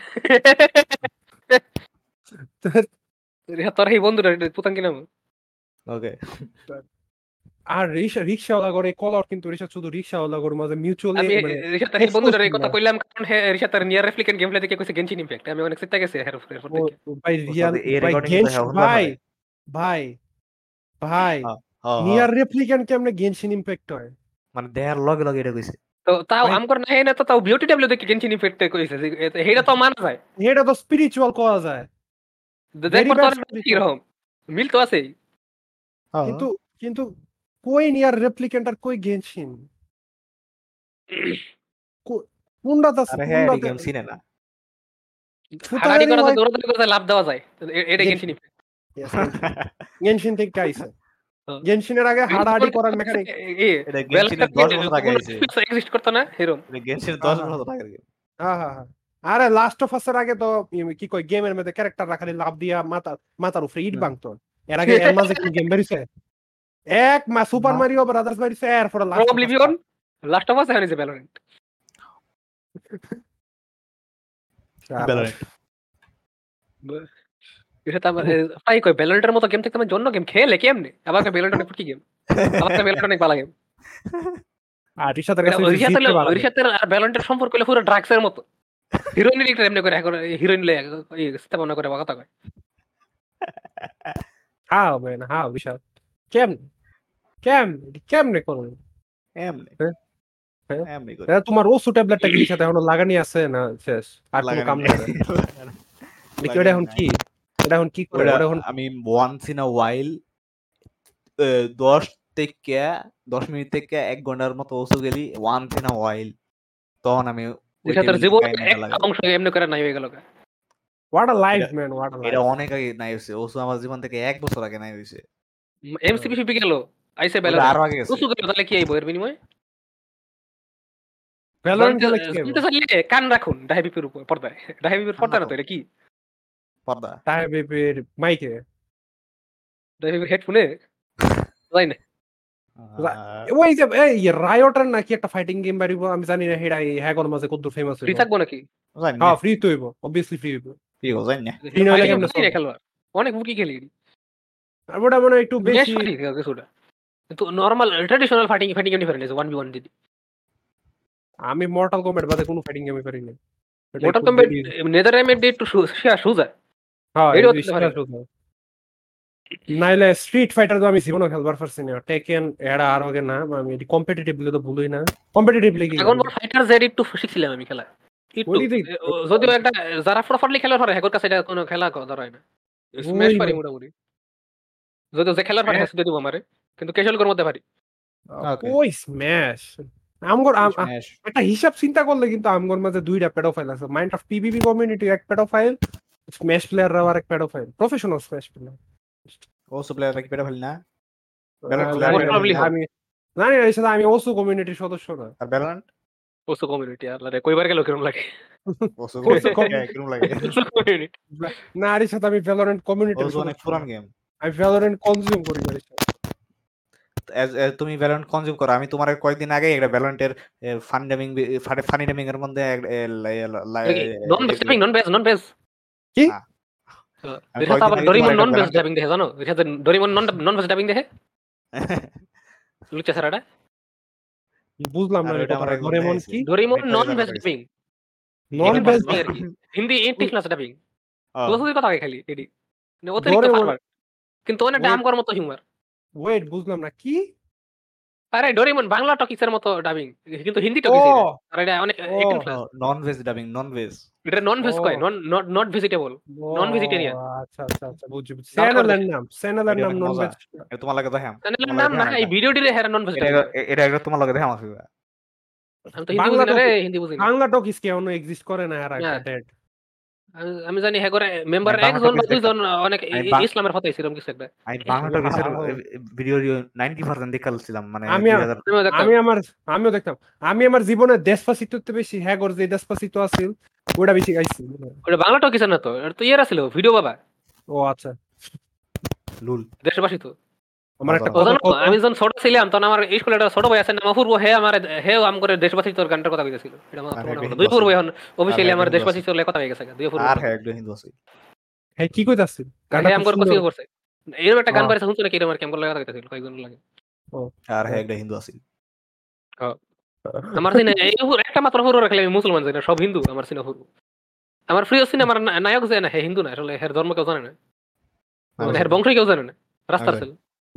রিশাদ তোর এই বন্ধুরা পুতাঙ্গি নামো ওকে আর রিকশাওয়ালা করে কল আউট কিন্তু রিশাদ শুধু রিকশাওয়ালা করে মাঝে মিউচুয়ালি আমি মানে রিশাদ তার এই বন্ধুরা এই কথা কইলাম কারণ রিশাদ তার নিয়ার রেপ্লিকেন্ট গেম প্লে দেখে কইছে গেনশিন ইমপ্যাক্ট আমি অনেক চিন্তা গেছে এর উপরে ভাই রিয়াল এই ভাই recording গেনশ তো এখন ভাই হয়। ভাই ভাই হ্যাঁ, নিয়ার রেপ্লিকেন্ট কেমনে গেনশিন ইমপ্যাক্ট হয় মানে দেহার লগে লগে এটা কইছে তো তাও ভাই- আমকর নাই না তো তাও বিউটি ডাব্লিউ দেখে গেনশিন ইমপ্যাক্ট কইছে হেটা তো মানা যায় এটা তো স্পিরিচুয়াল কোয়া যায় দেখবার তো bad আর spiritual. কি রকম মিল তো আছেই হ্যাঁ, কিন্তু কিন্তু কই নিয়ার রেপ্লিকেন্ট আর কই গেনশিন কোনটাতে আছে আরে হ্যাঁ কোনটাতে গেম সিনে না হাড়াহাড়ি করা হয়- দৌড়াদৌড়ি করে লাভ দেওয়া যায় এটা গেনশিন ইমপ্যাক্ট Yes, গেনশিন থেকে আইছে হ্যাঁ। গেনশিনের আগে হাড়াহাড়ি করার মেকানিক এটা গেমসিনের 10 বছর আগে আইছে এক্সিস্ট করতে না এরকম এটা গেমসিনের 10 বছর আগে গেম হ্যাঁ হ্যাঁ হ্যাঁ আরে লাস্ট অফ আস এর আগে তো কি কই গেমের মধ্যে ক্যারেক্টার রাখালি লাভ দিয়া মাথার উপরে ইট ভাঙতো এর আগে এর মাঝে কি গেম বেরিয়েছে এক সুপার না। মারিও ব্রাদার্স বেরিয়েছে এরপরে last Oblivion last of us এখন ইজ ভ্যালোরেন্ট এটা তো আমার তাই কই ভ্যালোরেন্টের মতো গেম থেকে আমি জন্য গেম খেলে কেমনে আবার ভ্যালোরেন্ট অনেক ফুটি গেম আবার ভ্যালোরেন্ট অনেক ভালো গেম আর রিশাতের কাছে রিশাতের আর ভ্যালোরেন্টের সম্পর্ক হলো পুরো ড্রাগসের মতো হিরোইনের একটা এমনি করে এখন হিরোইন লয়ে স্থাপনা করে কথা কয় হাও ম্যান হাও রিশাত কেমনে করুন এমনি হ্যাঁ? এমনি করে এটা তোমার ওষুধ ট্যাবলেটটা কি রিশাত এখনো লাগানি আছে না শেষ আর কোনো কাম নেই এটা এখন কি এটা এখন কি করে ওটা ওটা এখন আমি ওয়ান্স ইন আ ওয়াইল 10 থেকে 10 মিনিট থেকে 1 ঘন্টার মতো ওষুধ গেলি ওয়ান্স ইন আ ওয়াইল তখন আমি ওই রিশাতের টেবিল জীবন কাহিনীটা একটা লাগাই। অংশ এমনি করে নাই হয়ে গেল what a life man what a এটা লাইফ অনেক আগে নাই হয়েছে ওষুধ আমার জীবন থেকে 1 বছর আগে নাই হয়েছে এমসিপি গেল আইসে ওটা ভ্যালোরেন্ট আরো আগে গেছে উসু গেল তাহলে কি আইবো এর বিনিময়ে ভ্যালোরেন্ট খেলে কি শুনতে চাইলে কান রাখুন ডাইবিপির উপর পর্দায় ডাইবিপির পর্দা না তো এটা কি পর্দা তাই বেবির মাইকে ডাইবিপির হেডফোনে যাই না ওই যে এই রায়োটের নাকি একটা ফাইটিং গেম বাড়িব আমি জানি না হেডা হ্যাগর মাঝে কত ফেমাস ফ্রি হইব থাকবো নাকি জানি না হ্যাঁ ফ্রি তো হইব অবভিয়াসলি ফ্রি হইব কি গো জানি না ফ্রি নইলে ফাইটিং কেমনে বুঝি না খেলোয়াড় অনেক মুখি খেলি আর ওটা মনে হয় একটু বেশ বেশি ফাইটিং কিছুটা কিন্তু normal traditional fighting fighting different আছে 1v1 দিদি আমি মর্টাল কম্ব্যাট বাদে কোনো ফাইটিং গেমে পারি না মোটর কম্বাট নেদারল্যান্ডে দিয়ে একটু সোজা হ্যাঁ এটাও এই করতে পারে। নাইলে স্ট্রিট ফাইটার তো আমি জীবনও খেলবার পারছি না। টেকেন এরা আর আগে না, আমি কম্পিটিটিভলি তো ভুলই না। কম্পিটিটিভলি কি ড্রাগন বল ফাইটার জেড একটু শিখছিলাম আমি খেলা একটু, যদিও একটা যারা প্রপারলি খেলার পারে হ্যাগর কাছে এটা কোনো খেলা ধরায় না। স্ম্যাশ পারি মোটামুটি, যদিও যে খেলার পারে হ্যাঁ দিব আমারে, কিন্তু ক্যাজুয়াল করার মধ্যে পারি। ওই স্ম্যাশ আমগর একটা হিসাব চিন্তা করলে কিন্তু আমগর মাঝে দুইটা পেডোফাইল আছে। মাইন্ড অফ পিবিবি কমিউনিটি এক পেডোফাইল, স্ম্যাশ প্লেয়াররাও আরেক পেডোফাইল, প্রফেশনাল স্ম্যাশ প্লেয়ার। ওসো প্লেয়ার কি পেডোফাইল না? আমি জানি না, এই সাথে আমি ওসো কমিউনিটির সদস্য না। আর ভ্যালোরেন্ট ওসো কমিউনিটি আর লাগে কয়বার গেল কিরকম লাগে। ওসো কিরকম লাগে? ওসো কমিউনিটি না, আর সাথে আমি ভ্যালোরেন্ট কমিউনিটির ওসো অনেক পুরান গেম। আমি ভ্যালোরেন্ট কনজিউম করি না। তুমি ভ্যালোরেন্ট কনজিউম করো, আমি তোমার কয়েকদিন আগে একটা ভ্যালোরেন্টের ফানি ডেমিং এর মধ্যে নন বেস কি ডোরিমন নন বেস ডাবিং দেখে জানো? এটাতে ডোরিমন নন বেস ডাবিং দেখে লুচা সারাটা বুঝলাম না কথাটা। ডোরেমন কি? Doraemon non base dubbing, non base Hindi English না ডাবিং তো শুধু কথা খালি এডি অতিরিক্ত ফারবার, কিন্তু অনেক দাম করার মতো হিউমার। ওয়েট বুঝলাম না কি? আরে ডোরিমন বাংলা টকিসের মতো ডাবিং, কিন্তু হিন্দি টকিস এটা। আর এটা অনেক 18 plus. Non veg dubbing, non veg. এটা নন ভেজ কয়, নট ভেজিটেবল, নন ভেজিটেরিয়ান। আচ্ছা আচ্ছা আচ্ছা বুঝছি। চ্যানেলের নাম নন ভেজ। এটা তোমার লাগে দেখাম। চ্যানেলের নাম না, এই ভিডিও দিলে হেরা নন ভেজ। এটা একটা তোমার লাগে দেখাম আছে। আমি তো হিন্দি বুঝি না রে, হিন্দি বুঝি না। বাংলা টকিস কি এখনো এক্সিস্ট করে না? আর ডেড আমি জানি হ্যাঁ করে মেম্বার একজন বা দুইজন অনেক ইসলামের হতে ছিলাম কিছু একটা। আমি বাংলা টকিসের ভিডিও 90% দেখালছিলাম, মানে আমিও দেখতাম। আমি আমার জীবনে ডেসপাসিটোতে বেশি হ্যাঁ করে যে ডেসপাসিটো আছিল ওটা বেশি গাইছি। ওটা বাংলা টকিস না তো, এটা তো ইয়ের ছিল ভিডিও বাবা। ও আচ্ছা, লুল দেশবাসী তো আমার একটা আমি যখন ছোট ছিলাম তখন আমার স্কুলে একটা ছোট ভাই আছে নাম অপূর্ব, হে আমার হে আম করে দেশবাসী তোর গানটার কথা কইছিল। এটা আমার দুই পূর্ব এখন অফিশিয়ালি আমার দেশবাসী তোর কথা হয়ে গেছে দুই পূর্ব। আর হ্যাঁ একদম হিন্দু আছে। হ্যাঁ কি কইতাছিস? গানটা আম করে কইছিল করছে এরকম একটা গান পাইছে শুনছো নাকি? এরকম আর কেমন লাগা কইতাছিল কয়েকজন লাগে। ও আর হ্যাঁ একদম হিন্দু আছে। আমার সিনে এই একটা মাত্র হুরু রাখলে আমি মুসলমান জানি না, সব হিন্দু আমার সিনে হুরু। আমার প্রিয় সিনেমার নায়ক যে না হে হিন্দু না, আসলে হের ধর্ম কেউ জানে না, মানে হের বংশ কেউ জানে না, রাস্তার ছেলে।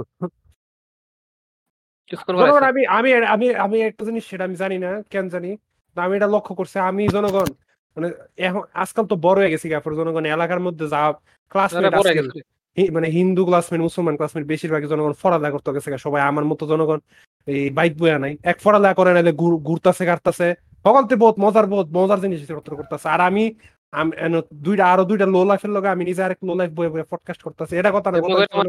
আমি একটা জিনিস সেটা আমি জানি না কেন জানি, আমি এটা লক্ষ্য করছি। আমি জনগণ মানে এখন আজকাল তো বড় হয়ে গেছি গাফর জনগণ এলাকার মধ্যে যা ক্লাসমেট আছে, মানে হিন্দু ক্লাসমেট মুসলমান ক্লাসমেট বেশিরভাগই জনগণ পড়ালেখা করতে গেছে। সবাই আমার মতো জনগণ এই বাইক বইয়া নাই, এক পড়ালেখা করে নাইলে ঘুরতেছে কাটতেছে সকলতে বহুত মজার জিনিস করতেছে। আর আমি আরো দুইটা লো লাইফের লগে আমি নিজে আরেক লো লাইফ বয়ে বয়ে পডকাস্ট করতেছি। এটা কথা না।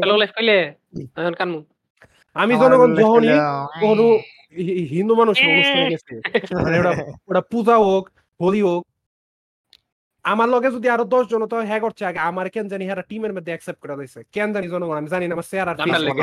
আমি জনগণ যখনই কোনো হিন্দু মানুষের অনুষ্ঠানে গেছে, মানে ওটা পূজা হোক হোলি হোক, আমার লগে যদি আরো 10 জন তো হ্যাঁ করছে আগে আমার কেন জানি হ্যাঁ টিমের মধ্যে অ্যাকসেপ্ট করা হয়েছে কেন জানি জনগণ আমি জানি না। আমার চেহারা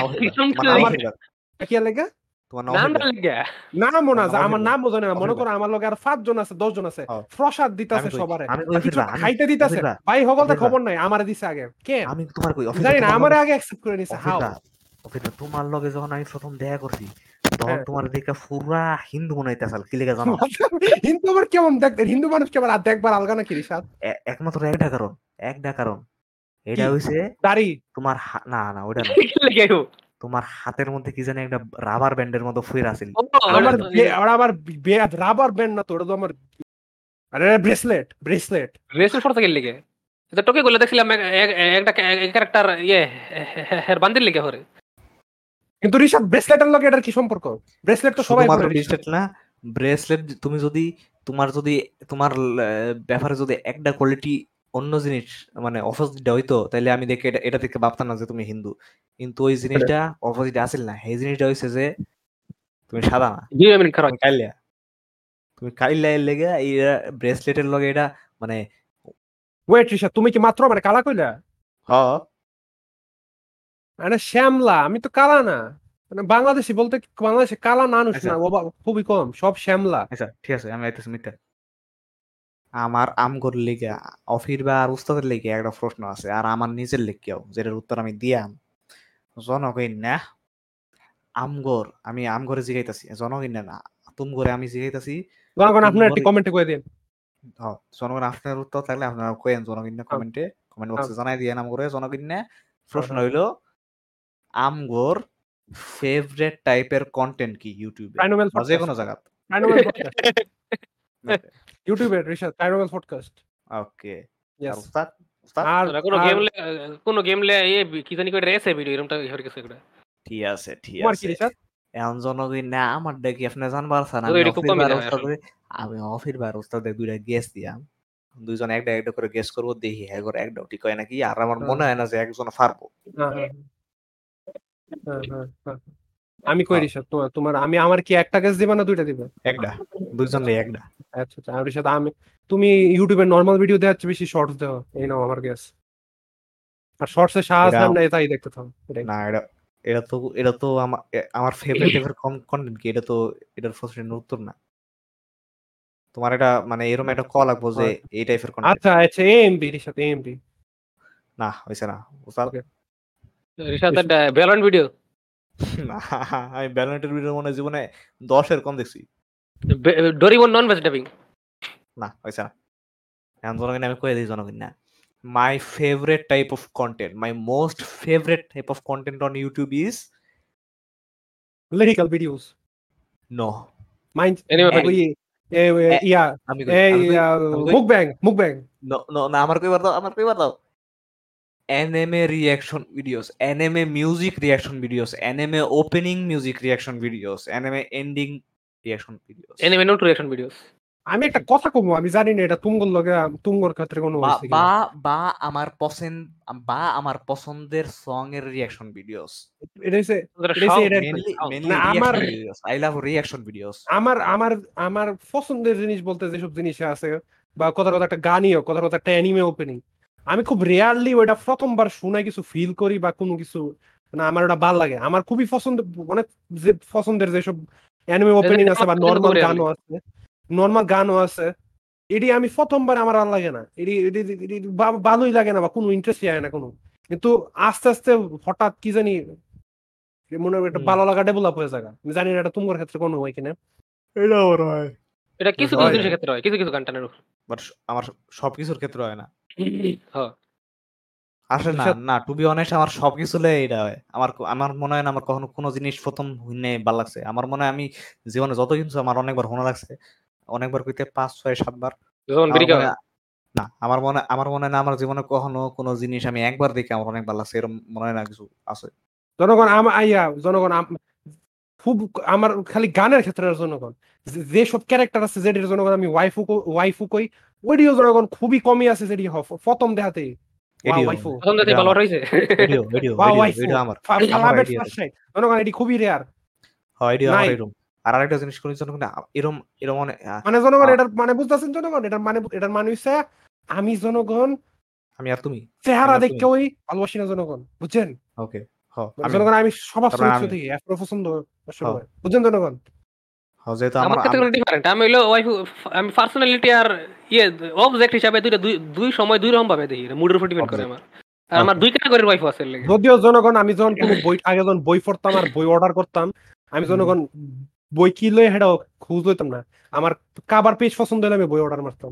কি লাগে নামও না, আমার নামও জানে না। মনে করো আমার লগে আর 5 জন আছে 10 জন আছে, প্রসাদ দিতেছে সবারে, খাইতে দিতেছে ভাই সকলটা খবর নাই আমারে দিছে আগে কেন আমি তোমার কই জানি না, আমারে আগে অ্যাকসেপ্ট করে নিছে। হাউ তোমার লগে যখন আমি প্রথম দেখা করছি তখন তোমার দেখা পুরা হিন্দু মনে হইতাছিল। কি লেগে জানো? হিন্দু আবার কেমন দেখতে? হিন্দু মানুষ কেমন আর দেখবার আলগা নাকি রিশাদ? একমাত্র একটা কারণ এটা হইছে দাড়ি তোমার না না ওটা না, তোমার হাতের মধ্যে কি জানি একটা রাবার ব্যান্ডের মতো ফুইর আছিল। আমার রাবার ব্যান্ড না তো, ওটা তো আমার ব্রেসলেট ফটো থেকে লিখে এটা তোকে বলে দেখছিলাম একটা ক্যারেক্টার হের বান্দির লিখে হরে। কিন্তু রিশাদ ব্রেসলেটের লগে এটার কি সম্পর্ক? ব্রেসলেট তো সবাই পরে। ব্রেসলেট না, ব্রেসলেট তুমি যদি তোমার ব্যাপারে যদি একটা কোয়ালিটি অন্য জিনিস মানে অপোজিট হইতো তাহলে আমি দেখে এটা দেখে ভাবতাম না যে তুমি হিন্দু, কিন্তু ওই জিনিসটা অপোজিট আসিল না। এই জিনিসটা হইছে যে তুমি সাদা না, তুমি কাইলা এর লেগে এই ব্রেসলেটের লগে এটা মানে ওয়েট রিশাদ তুমি কি মাত্র মানে কালা কইলা? হ্যাঁ মানে শ্যামলা, আমি তো কালা না। মানে বাংলাদেশি বলতে বাংলাদেশে কালা মানুষ না খুবই কম, সব শ্যামলা। আচ্ছা ঠিক আছে আমি আইতেছি মিথ্যা। আমার আমগর লিগে অফির বা আর উস্তাদের লিগে একটা প্রশ্ন আছে, আর আমার নিজের লিগেও যেটার উত্তর আমি দিয়াম। জনগণ না আমি আমগরে জিগাইতাছি, জনগণ না তুমি করে আমি জিগাইতাছি। জনগণ আপনার একটি কমেন্টে কয়ে দিন জনগণ আপনার উত্তর থাকলে আপনারা কইেন জনগণ কমেন্ট বক্সে জানাই দিয়ে নাম করে জনগণ প্রশ্ন হইলো আমগোর ফেভারিট টাইপের কন্টেন্ট কি ইউটিউবে যে কোনো জায়গা ইউটিউবে Rishad paranormal podcast okay Yes. আর কোন গেম লে কি জানি কইরা রেসে ভিডিও এরকমটা হইর গেছে এটা ঠিক আছে তোমার কি রিশাদ এখন জনগণ না আমার দেখি আপনি জানবার চান আমি অফির বার ওস্তাদে দুইটা গেস দিয়াম দুইজন একটা করে গেস করবো দেখি হ্যাঁ করে একটা ঠিক হয় নাকি আর আমার মনে হয় না যে একজন পারবো আমি কই রিশাদ তোমার আমি আমার কি একটা গেস দিবা না দুইটা দিবা একটা দুইজন নেই একটা আচ্ছা আর রিশাদ আমি তুমি ইউটিউবে নরমাল ভিডিও দেখাচ্ছ বেশি শর্টস দাও এই নাও আমার গেস আর শর্টসে সাহস নাম নাই তাই দেখতে থাও না এটা তো আমার ফেভারিট এভার কন্টেন্ট কি এটা তো এটার প্রশ্নের উত্তর না তোমার এটা মানে এরকম একটা কল লাগবো যে এই টাইপের কন্টেন্ট আচ্ছা আচ্ছা এমবি রিশাদ এমবি না হইছে না ওস্তাদ রিশাদ এটা ভ্যালরেন্ট ভিডিও না আমি ভ্যালরেন্টের ভিডিও মনে জীবনে 10 এর কম দেখছি ডোরিমন নন ভেজ ডাবিং না হইছে না এখন জনগণ আমি কই দিই জনগণ না my favorite type of content my most favorite type of content on YouTube is lyrical videos no mine mukbang no না আমার কইবার দাও anime reaction videos anime music reaction videos anime opening music reaction videos anime ending reaction videos anime not reaction videos আমি একটা কথা কমু আমি জানি না এটা তুমগর ক্ষেত্রে কোনো হইছে কি বা আমার পছন্দের সং এর রিঅ্যাকশন ভিডিওস এটা আমার আই লাভ রিঅ্যাকশন ভিডিওস আমার পছন্দের জিনিস বলতে যেসব জিনিস আছে বা কথা একটা গানই হোক কথা একটা অ্যানিমে ওপেনিং আমি খুব রেয়ারলি ওইটা প্রথমবার শুনে কিছু ফিল করি বা কোনো কিছু না আমার ওটা ভালো লাগে আমার খুবই অনেক যে পছন্দের যেসব অ্যানিমে ওপেনিং আছে বা নর্মাল গানও আছে এটি আমি প্রথমবার আমার ভালো লাগে না এটি ভালোই লাগে না বা কোনো ইন্টারেস্ট হয় না কোনো কিন্তু আস্তে আস্তে হঠাৎ কি জানি মনে হয় একটা ভালো লাগা ডেভেলপ হয়ে যায় আমি জানি না এটা তোমার ক্ষেত্রে কোনো হয় কিনা এটা ওর হয় এটা কিছু কিছু জিনিসের ক্ষেত্রে হয় কিছু কিছু গানটানের বাট আমার সবকিছুর ক্ষেত্রে হয় না হ্যাঁ আসলে না টু বি অনেস্ট আমার সবকিছু এটা হয় আমার মনে হয় না আমার কখনো কোনো জিনিস প্রথম হইনে ভালো লাগছে আমার মনে হয় আমি জীবনে যত কিছু আমার অনেকবার শোনা লাগছে অনেকবার কইতে 5-6-7 বার না আমার মনে হয় না আমার জীবনে কখনো কোনো জিনিস আমি একবার দেখে আমার অনেক ভালো লাগছে এরকম মনে হয় না কিছু আছে জনগণ খুব আমার খালি গানের ক্ষেত্রে জনগণ যেসব ক্যারেক্টার আছে যেটির জনগণ আমি ওয়াইফু কই ওইটিও জনগণ খুবই কমই আছে যেটি প্রথম দেখাতেই খুবই রেয়ার আর আরেকটা জিনিস করি এরকম মানে জনগণ এটার মানে বুঝতেছেন জনগণ এটার মানে হচ্ছে আমি জনগণ আমি আর তুমি চেহারা দেখে ওই ভালোবাসি না জনগণ বুঝছেন ওকে জনগণ আমি সবার চরিত্র দেখি এত পছন্দ বুঝছেন জনগণ আমার ক্ষেত্রে কোনো ডিফারেন্ট আমি হলো আমি পার্সোনালিটি আর অবজেক্ট হিসাবে দুই সময় দুই রকম ভাবে দেখি মুডের উপর ডিপেন্ড করে আমার দুই ক্যাটাগরির ওয়াইফ আছে যদিও জনগণ আমি যখন কোনো বই আগে যখন বই পড়তাম আর বই অর্ডার করতাম আমি জনগণ বই কিনলে সেটা খুঁজ হইতাম না আমার কাবার পেজ পছন্দ হলে আমি বই অর্ডার মারতাম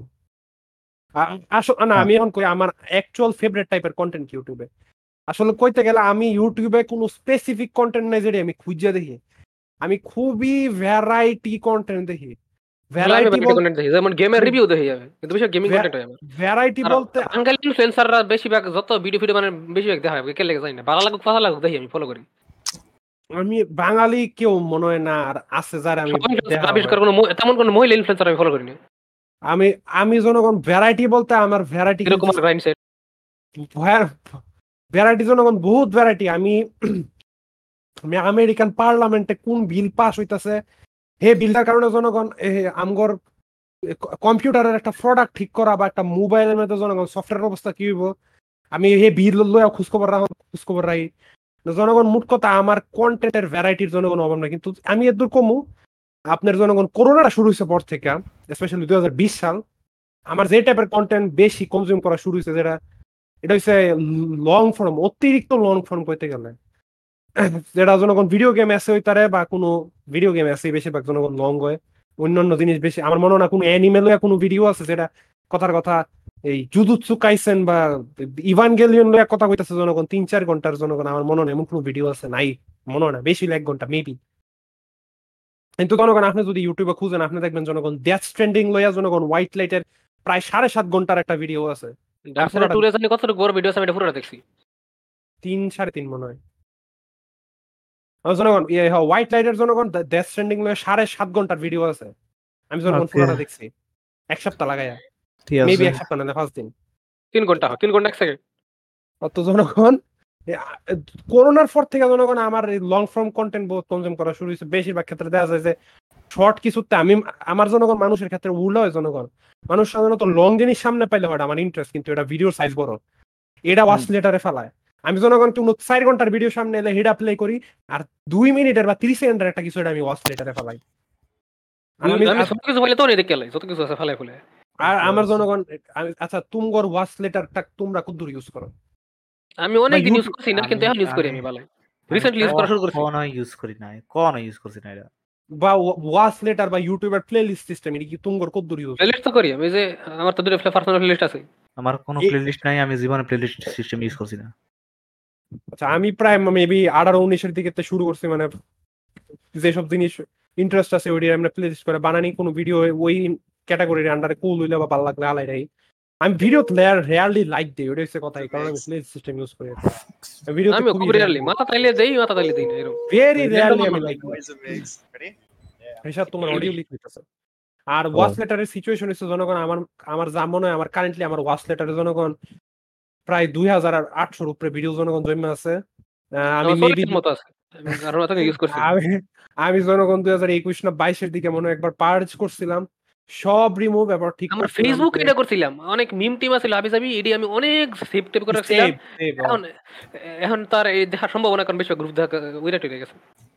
না আমি এখন কই আমার অ্যাকচুয়াল ফেভারিট টাইপের কন্টেন্ট ইউটিউবে আসলে কইতে গেলে আমি ইউটিউবে কোনো স্পেসিফিক কন্টেন্ট নাই যেটা আমি খুঁজে দেখি আমি খুবই ভ্যারাইটি কন্টেন্ট দেখি ভ্যারাইটি বলতে বাঙালি ইনফ্লুয়েন্সাররা বেশিরভাগ যত ভিডিও মানে বেশিরভাগ দেখা হয় কে লেগে যায় না ভালো লাগুক দেখি আমি ফলো করি আমি বাঙালি কেউ মনে হয় না আর আছে যারা আমি তেমন কোনো মহিলা ইনফ্লুয়েন্সার আমি ফলো করিনি আমি জনগণ ভ্যারাইটি বলতে আমার ভ্যারাইটি ভ্যারাইটি জনগণ বহুত ভ্যারাইটি আমি আমেরিকান পার্লামেন্টে কোন বিল পাস হইতাছে হে বিলটার কারণে জনগণ আমগর কম্পিউটারের একটা প্রোডাক্ট ঠিক করা বা একটা মোবাইলের মধ্যে জনগণ সফটওয়্যার অবস্থা কি হইব আমি হে বিল লইয়া খোঁজখবর রাখি জনগণ মোট কথা আমার কন্টেন্টের ভ্যারাইটির জনগণ অভাব না কিন্তু আমি এর দূর কমু আপনার জনগণ করোনাটা শুরু হয়েছে পর থেকে স্পেশালি 2020 সাল আমার যে টাইপের কন্টেন্ট বেশি কনজিউম করা শুরু হয়েছে এটা হচ্ছে লং ফর্ম অতিরিক্ত লং ফর্ম কইতে গেলে যেটা জনগণ ভিডিও গেম আছে হইতারে বা কোনো ভিডিও গেম আছে বেশিরভাগ জনগণ লং হয় অন্যান্য জিনিস বেশি আমার মনে হয় না কোনো অ্যানিমেল কোনো ভিডিও আছে যেটা কথার কথা এই জুজুৎসু কাইসেন বা ইভানগেলিয়ন লয়া কথা কইতাছে জনগণ 3-4 ঘন্টার জনগণ আমার মনে হয় এমন কোনো ভিডিও আছে নাই মনে হয় না বেশি 1 ঘন্টা মেবি কিন্তু জনগণ আপনি যদি ইউটিউবে খুঁজেন আপনি দেখবেন জনগণ ডেথ স্ট্র্যান্ডিং লয়া জনগণ হোয়াইট লাইটের প্রায় 7.5 ঘন্টার একটা ভিডিও আছে কতটুকু বড় ভিডিও আছে আমি এটা পুরোটা দেখছি 3-3.5 মনে হয় জনগণ হোয়াইট লাইটের জনগণ ডেথ স্ট্র্যান্ডিং লয়া 7.5 ঘন্টার ভিডিও আছে আমি জনগণ পুরোটা দেখছি 1 সপ্তাহ লাগাইয়া মেবি 1 সপ্তাহ না 5 দিন 3 ঘন্টা 3 ঘন্টা 1 সেকেন্ড অত জনগণ করোনার পর থেকে জনগণ আমার লং ফর্ম কন্টেন্ট বহুত কনজিউম করা শুরু হয়েছে বেশিরভাগ ক্ষেত্রে দেখা যায় যে শর্ট কিছুতে আমি আমার জনগণ মানুষের ক্ষেত্রে উল্টা হয় জনগণ মানুষ সাধারণত লং জিনিস সামনে পাইলে হয় আমার ইন্টারেস্ট কিন্তু এটা ভিডিওর সাইজ বড় এটা ওয়াচ লেটারে ফেলায় আমি জনগণ কোনো 4 ঘন্টার ভিডিও সামনে এলে হেডা প্লে করি আর 2 মিনিটের বা 30 সেকেন্ডের একটা কিছু এটা আমি ওয়াচ লেটারে ফেলাই আমি সব কিছু বলে তো নেই দেখলে যত কিছু আছে ফেলাই ফেলে আর আমার জনগণ আচ্ছা তুমগর ওয়াচ লেটারটা তোমরা কতদূর ইউজ করো আমি অনেক দিন ইউজ করছি না কিন্তু এখন ইউজ করি আমি ভালো রিসেন্টলি ইউজ করা শুরু করছি কোন ইউজ করি না কোন ইউজ করছি না এটা বা ওয়াচ লেটার বা ইউটিউবের প্লেলিস্ট সিস্টেম এটা কি তুমগর কতদূর ইউজ প্লেলিস্ট তো করি আমি যে আমার তো দুটো পার্সোনাল প্লেলিস্ট আছে আমার কোনো প্লেলিস্ট নাই আমি জীবনে প্লেলিস্ট সিস্টেম ইউজ করছি না আচ্ছা আমি প্রায় মেবি 18-19 এর দিকে থেকে শুরু করছি মানে যেসব জিনিস ইন্টারেস্ট আছে ওই আমরা প্লেলিস্ট করে বানানি কোনো ভিডিও ওই ক্যাটাগরির আন্ডারে কুল হইলে বা ভালো লাগলে আলাদাই আমি ভিডিও রেয়ারলি লাইক দেই ওটা হচ্ছে কথা কারণ আমি প্লেলিস্ট সিস্টেম ইউজ করি ভিডিও আমি খুব রেয়ারলি মাথা তাইলে দেই না এরকম ভেরি রেয়ারলি আমি লাইক এসব তোমার অডিও লিক হইতাছে আর ওয়াচ লেটারের সিচুয়েশন হচ্ছে জনগণ আমার যা মনে হয় আমার কারেন্টলি আমার ওয়াচ লেটারের জনগণ প্রায় 2800 উপরে ভিডিও জনগণ জমা আছে আমি মেবি আমি জনগণ 2021 না 22 এর দিকে মনে একবার পার্জ করছিলাম সব রিমুভ এবার ঠিক আমরা ফেসবুক এটা করছিলাম অনেক মিম টিম আছে হাবি এডি আমি অনেক সেভ টেপ করে রাখছিলাম এখন তার এই দেখার সম্ভাবনা কারণ বেশি গ্রুপ দেখা ওইটা ঠিক গেছে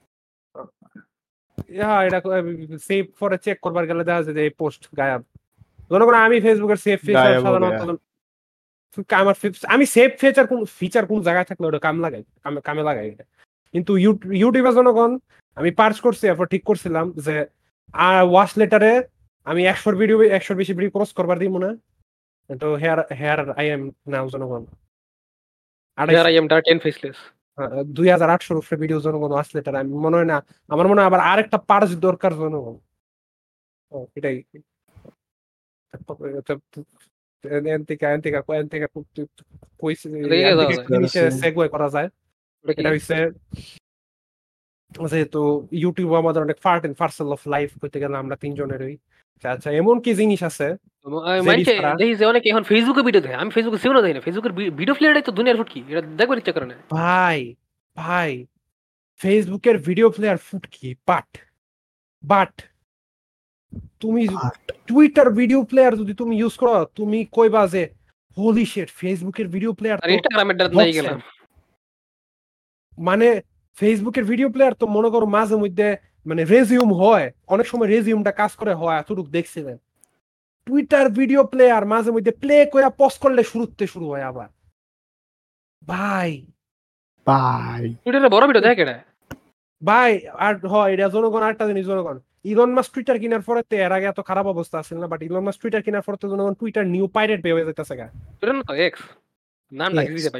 এটা সেভ করে চেক করবার গেলে দেখা যায় যে এই পোস্ট গায়েব জনগণ আমি ফেসবুকের সেভ ফিচার সাধারণত আমার আমি সেভ ফিচার কোন জায়গায় থাকলে ওটা কামে লাগাই এটা কিন্তু ইউটিউবে জনগণ আমি পার্চ করছি এরপর ঠিক করছিলাম যে ওয়াচ লেটারে আমি 100 বেশি ভিডিও ক্রস করবার দিব না তো হেয়ার আই এম নাও জনগণ here I am Dart and Faceless 2800 উপরে ভিডিও জনগণ ওয়াচ লেটার আমি মনে হয় না আমার মনে হয় আবার আরেকটা পার্চ দরকার জনগণ এটাই করা যায় এটা হচ্ছে যেহেতু ইউটিউব আমাদের অনেক part and parcel of life করতে গেলে আমরা তিনজনেরই আচ্ছা এমন কি জিনিস আছে অনেকে এখন ফেসবুকে ভিডিও দেখে আমি ফেসবুকে সেও না দেখি না ফেসবুকের ভিডিও প্লেয়ারটাই তো দুনিয়ার ফুটকি এটা দেখবার ইচ্ছা করে না ভাই ফেসবুকের ভিডিও প্লেয়ার ফুটকি বাট তুমি টুইটার ভিডিও প্লেয়ার যদি তুমি ইউজ করো তুমি কইবা যে হোলি শিট ফেসবুকের ভিডিও প্লেয়ার আর ইনস্টাগ্রামের ডাটা নাই গেলাম মানে ফেসবুকের ভিডিও প্লেয়ার তো মনে করো মাঝে মধ্যে মানে রেজিউম হয় অনেক সময় রেজিউমটা কাজ করে হয় এতটুকু দেখছিলেন টুইটার ভিডিও প্লেয়ার মাঝে মধ্যে প্লে করে পোস্ট করলে শুরু হয় আবার ভাই টুইটারে বড় ভিডিও দেখে না ভাই আর হয় এটা জনগণ আরেকটা জিনিস জনগণ ইলন মাস্ক টুইটার কেনার পরে তো এর আগে এত খারাপ অবস্থা আছিল না বাট ইলন মাস্ক টুইটার কেনার পরে তো জনগণ টুইটার নিউ পাইরেট হয়ে যেতেছে গা এক্স নামটা কি দিতে ভাই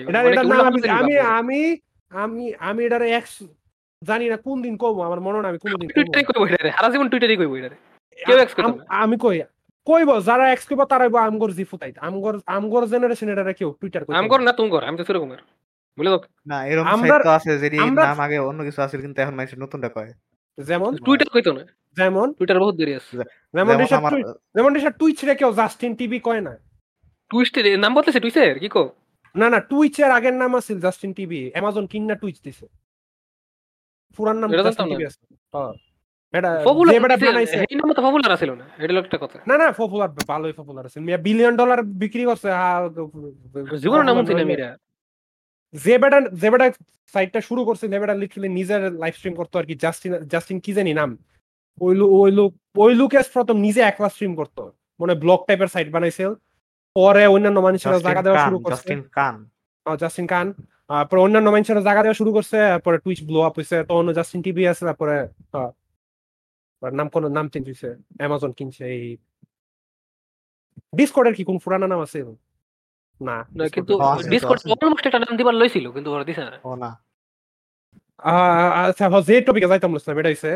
আমি এটারে এক্স জানি না কোন দিন কইবো আমার মনে না আমি কোনদিন টুইটারে কইবো এটারে সারা জীবন টুইটারে কইবো এটারে কেউ এক্স কইতো না আমি কইবো যারা এক্স কইবো তারাই আমগর জিফুতাই আমগর জেনারেশন এটারে কেউ টুইটার কইতো আমগর না তুমগর আমি তো সেরকমের বলে দাও না এরকম সাইট তো আছে যেটি নাম আগে অন্য কিছু আছে কিন্তু এখন মানুষ নতুনটা কয় যেমন টুইটার কইতো না যেমন টুইটার বহুত দেরি আছে যেমন টুইচ রে কেউ জাস্টিন টিভি কয় না টুইস্টের নাম বদলেছে টুইচের কি কো না টুইচের আগের নাম আছিল জাস্টিন টিভি অ্যামাজন কিন্না টুইচ দিছে পুরান নাম জাস্টিন টিভি আছে এটা যেটা বানাইছে এই নাম তো পপুলার আছিল না এটা একটা কথা না পপুলার ভালোই পপুলার আছে $1 বিলিয়ন বিক্রি করছে জীবন নাম শুনি আমি এটা যেটা সাইটটা শুরু করছে যেটা লিটারালি নিজের লাইভ স্ট্রিম করতে আর কি জাস্টিন কি জানি নাম ওই লুকে প্রথম নিজে একলা স্ট্রিম করতো মানে ব্লগ টাইপের সাইট বানাইছিল পরে অন্যান্য মানুষেরা জায়গা দেওয়া শুরু করছে জাস্টিন কান পরে অন্যান্য মানুষেরা জায়গা দেওয়া শুরু করছে পরে টুইচ ব্লো আপ হইছে তখন জাস্টিন টিভি আছে তারপরে নাম চেঞ্জ হয়েছে, অ্যামাজন কিনছে। এই ডিসকর্ডের কি কোন পুরানা নাম আছে? না, কিন্তু ডিসকর্ড অলমোস্ট একটা নাম দিবার লইছিল কিন্তু ওরা দিছে না। ও না, আচ্ছা যে টপিকে যাইতাম না, এটা হইছে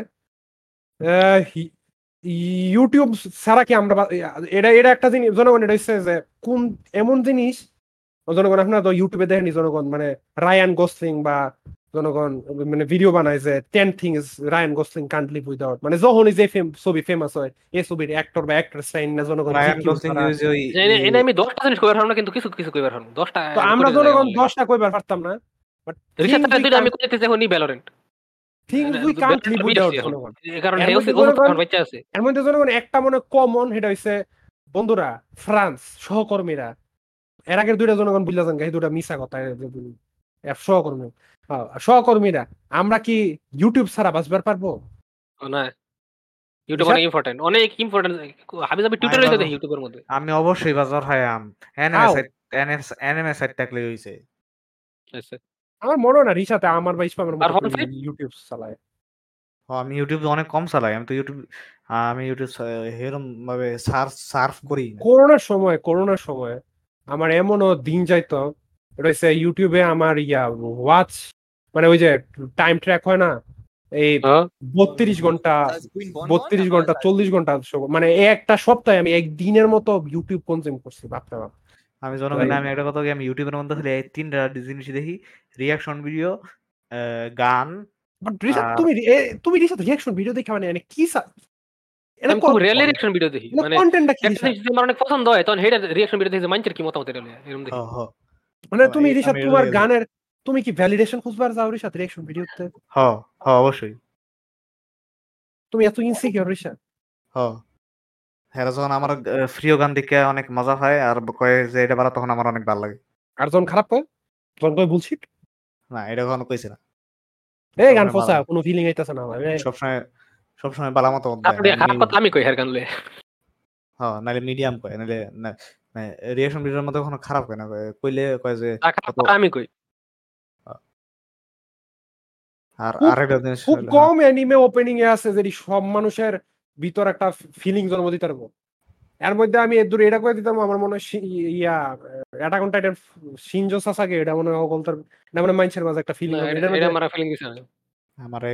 ইউটিউব ছাড়া কি আমরা এটা একটা জিনিস জনগণ, এটা হচ্ছে যে কোন এমন জিনিস জনগণ আপনারা তো ইউটিউবে দেখেনি জনগণ, মানে রায়ান গোসলিং বা জনগণ মানে ভিডিও বানায় যে 10 things Ryan Gosling can't live without, মানে যখনই যে ছবি ফেমাস হয় এই ছবির অ্যাক্টর বা অ্যাক্ট্রেস টাইম না জনগণ রায়ান গোসলিং ইউজ ওই এটা আমি 10টা জিনিস কইবার পারলাম না, কিন্তু কিছু কিছু কইবার পারলাম 10টা। তো আমরা জনগণ 10টা কইবার পারতাম না, বাট রিসার্চে দুইটা আমি কইতেছি এখন Valorant things we can't live without জনগণ। কারণ হেও ওর বাচ্চা আছে এর মধ্যে জনগণ একটা মনে কমন, সেটা হইছে বন্ধুরা ফ্রান্স সহকর্মীরা। এর আগের দুইটা জনগণ বুঝলা যান এই দুটা মিছা কথা। সহকর্মীরা আমরা কি ইউটিউব ছাড়া বাঁচবার পারবো না? ইউটিউব অনেক ইম্পর্টেন্ট, অনেক ইম্পর্টেন্ট। হাবি টিউটোরিয়াল দেখি ইউটিউবের মধ্যে। আমি অবশ্যই বাজার হয় এনিমে সাইট থাকলে হইছে। আচ্ছা, আমার মনে হয় না রিসাতে আমার বা ইসমামের মতো ইউটিউব চালায়। আমি ইউটিউব অনেক কম চালাই। আমি ইউটিউব এরকম ভাবে সার্ফ করি। করোনার সময় আমার এমনও দিন যাইতো, এটা হচ্ছে ইউটিউবে আমার ওয়াচ মানে ওই যে টাইম ট্র্যাক হয় না, এই 32 ঘন্টা 40 ঘন্টা মানে একটা সপ্তাহে আমি একদিনের মতো ইউটিউব কনজিউম করছি। বাপরে বাপ। আমি জনগণ আমি একটা কথা, আমি ইউটিউবের মধ্যে খালি এই তিনটা জিনিস দেখি: রিয়াকশন ভিডিও, গান। তুমি রিয়াকশন ভিডিও দেখে মানে কি আমি খুব রিয়েল রিয়াকশন ভিডিও দেখি, মানে কন্টেন্টটা কি যদি আমার অনেক পছন্দ হয় তখন হেডা রিয়াকশন ভিডিও দেখি মানুষের কি মতামত এটা এরকম দেখি। মানে তুমি রিশাদ তোমার গানের তুমি কি ভ্যালিডেশন খুঁজবার যাও রিশাদ রিয়াকশন ভিডিওতে? অবশ্যই। তুমি এত ইনসিকিউর রিশাদ? হ্যাঁ, যখন আমার প্রিয় গান দেখে অনেক মজা হয় আর কয়ে যে এটা বাড়া, তখন আমার অনেক ভালো লাগে। আর যখন খারাপ কয় তখন কয় বুলশিট। না, এটা কখনো কইছি না। এই গান ফসা, কোনো ফিলিং আইতাছে না আমার। সবসময় বালা মতো খারাপ কথা আমি কই, হের গান লয়ে। নাইলে মিডিয়াম কয়, নাইলে রিয়াকশন ভিডিওর মধ্যে কখনো খারাপ কয় না, কইলে কয় যে আমি কই। আর আরেকটা জিনিস খুব কম অ্যানিমে ওপেনিং এ আছে যেটি সব মানুষের ভিতর একটা ফিলিং জন্ম দিতে পারবো। এর মধ্যে আমি দূরে এটা করে দিতাম, আমার মনে হয় attack on Titan Shinzo Sasageyo, এটা মনে হয় বলতার, এটা মানে মাইন্ডসের মাঝে একটা ফিলিং হবে। এটা আমার ফিলিং দিছে না, আমারে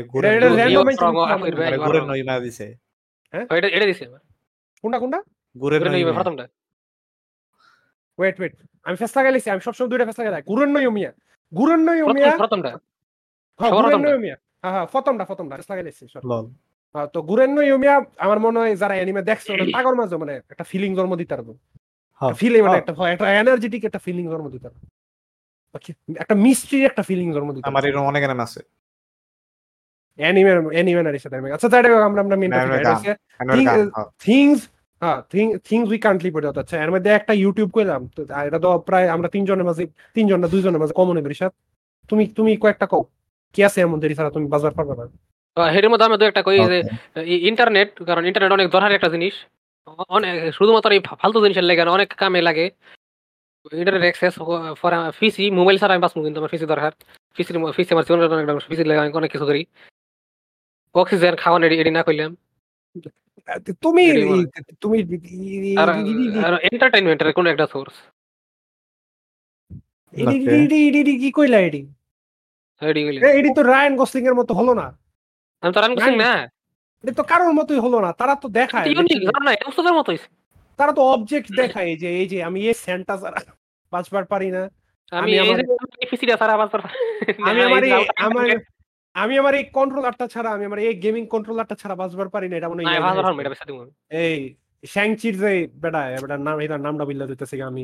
গুরের নইমা দিছে। হ্যাঁ এটা দিছে। কোনটা গুরের নইমা প্রথমটা। ওয়েট আমি ফেস লাগাইছি, আমি সবসময় দুইটা ফেস লাগাই। গুরের নইমিয়া প্রথমটা। হ্যাঁ গুরের নইমিয়া, হ্যাঁ প্রথমটা ফেস লাগাইছি সব। তো গুরের নইমিয়া আমার মনে হয় যারা অ্যানিমে দেখছে ওরা পাগল মাঝে মানে একটা ফিলিং জন্ম দিতে পারবে। ফিলিং মানে একটা এনার্জেটিক একটা ফিলিং জন্ম দিতে পারবে, একটা মিস্ট্রি একটা ফিলিং জন্ম দিতে পারবে। আমার এরকম অনেক এনিমে আছে অ্যানিমে নারীর সাথে। আচ্ছা তাই আমরা main things we can't live without. আচ্ছা এর মধ্যে একটা ইউটিউব কইলাম, তো এটা তো প্রায় আমরা তিনজন না দুইজনের মাঝে কমন হবে। রিশাদ তুমি কয়েকটা কও কি আছে এমন দেরি ছাড়া তুমি বাজার পারবে না? এর মধ্যে আমি দু একটা কই যে ইন্টারনেট, কারণ ইন্টারনেট অনেক দরকারি একটা জিনিস। অনেক শুধুমাত্র এই ফালতু জিনিসের লাগে না, অনেক কামে লাগে। Internet access for PC mobile ছাড়া আমি বাঁচবো, কিন্তু আমার পিসি দরকার। পিসি আমার জীবনের অনেক পিসি লাগে, অনেক কিছু করি। অক্সিজেন খাওয়ান এডি না কইলাম। তুমি আর এন্টারটেইনমেন্টের কোন একটা সোর্স কি কইলা? এডি তো রায়ান গসলিং এর মতো হলো না। আমি তো রায়ান গসলিং না, এটা তো কারোর মতোই হলো না। তারা তো দেখায় তারা তো অবজেক্ট দেখায়, এই যে আমি এই সেন্টা ছাড়া বাঁচবার পারি না, আমি আমার এই কন্ট্রোলারটা ছাড়া, আমি আমার এই গেমিং কন্ট্রোলারটা ছাড়া বাঁচবার পারি না। এটা মনে হয় এই শ্যাংচির যে বেটা নাম, এটার নামটা বিল্লা দিতেছি আমি।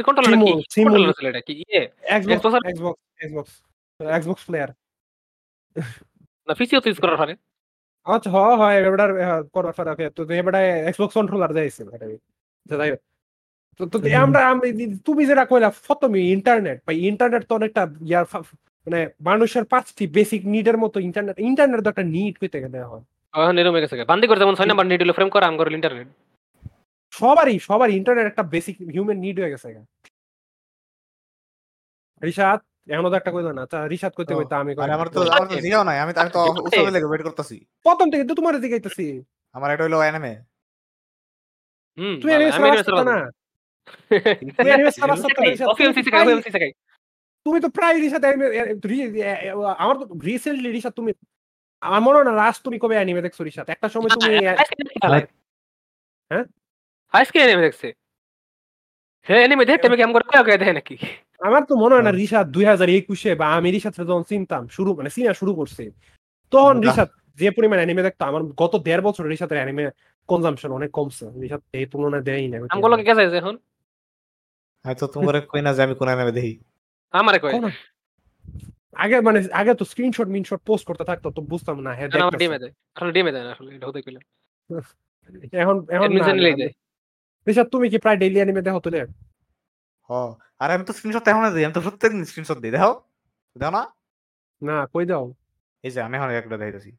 এক্সবক্স প্লেয়ার না পিসি ইউজ করার পারে। আচ্ছা হয় এটার করার পারে। ওকে, তো এবারে এক্সবক্স কন্ট্রোলার যাইছে যাই হোক। তো আমরা তুমি যেটা কইলা প্রথমে ইন্টারনেট তো অনেকটা মানে মানুষের 5টি বেসিক নিডের মতো ইন্টারনেট তো একটা নিড কইতে গেলে হয়। বান্দি করে যেমন 6 নাম্বার নিড হলো ফ্রেম করা আম করে ইন্টারনেট। সবারই ইন্টারনেট একটা বেসিক হিউম্যান নিড হয়ে গেছে। রিশাদ এখনো তো একটা কইলো না। আচ্ছা রিশাদ কইতে কইতে আমি কই। আরে আমার তো জিগাও নাই, আমি তো উৎসবে লেগে ওয়েট করতেছি। প্রথম থেকে তো তোমার জিগাইতেছি। আমার এটা হলো অ্যানিমে। তুই অ্যানিমে ছাড়া বাঁচতো না। তুই অ্যানিমে ছাড়া বাঁচতো না রিশাদ। অফিসে খাই তুমি তো প্রায় রিশাদ আমার তো রিসেন্টলি রিশাদ তুমি আমার মনে হয় না লাস্ট তুমি কবে অ্যানিমে দেখছো রিশাদ? একটা সময় তুমি হ্যাঁ আজকে এনিমে দেখছে হ্যাঁ এনিমে দেখতে আমি কেমন করে কয়ে দেয় নাকি আমার তো মনে হয় না রিশাদ 2021-এ বা আমি রিশাদ যখন চিনতাম শুরু মানে সিনা শুরু করছে তখন রিশাদ যে পরিমাণ অ্যানিমে দেখতো আমার গত 1.5 বছর রিশাদের অ্যানিমে কনজাম্পশন অনেক কমছে। রিশাদ এই তুলনায় দেয়ই না। আমগুলো কে যাইছে এখন হয়তো তোমরা কই না যে আমি কোন অ্যানিমে দেখি। আমারে কই আগে তো স্ক্রিনশট মিনশট পোস্ট করতে থাকতো তো বুঝতাম না। হ্যাঁ আমার ডিমে দেয় আসলে ডিমে দেয় না আসলে এটা হতে কইলাম এখন রিশাদ তুমি কি প্রায় ডেইলি অ্যানিমে দেখো তো? আরে আমি তো স্ক্রিনশট এখন দিই, আমি তো প্রত্যেকদিন স্ক্রিনশট দিই। দেখো দেখো না না কই দাও এই যে আমি এখন একটা দেখাইতেছি।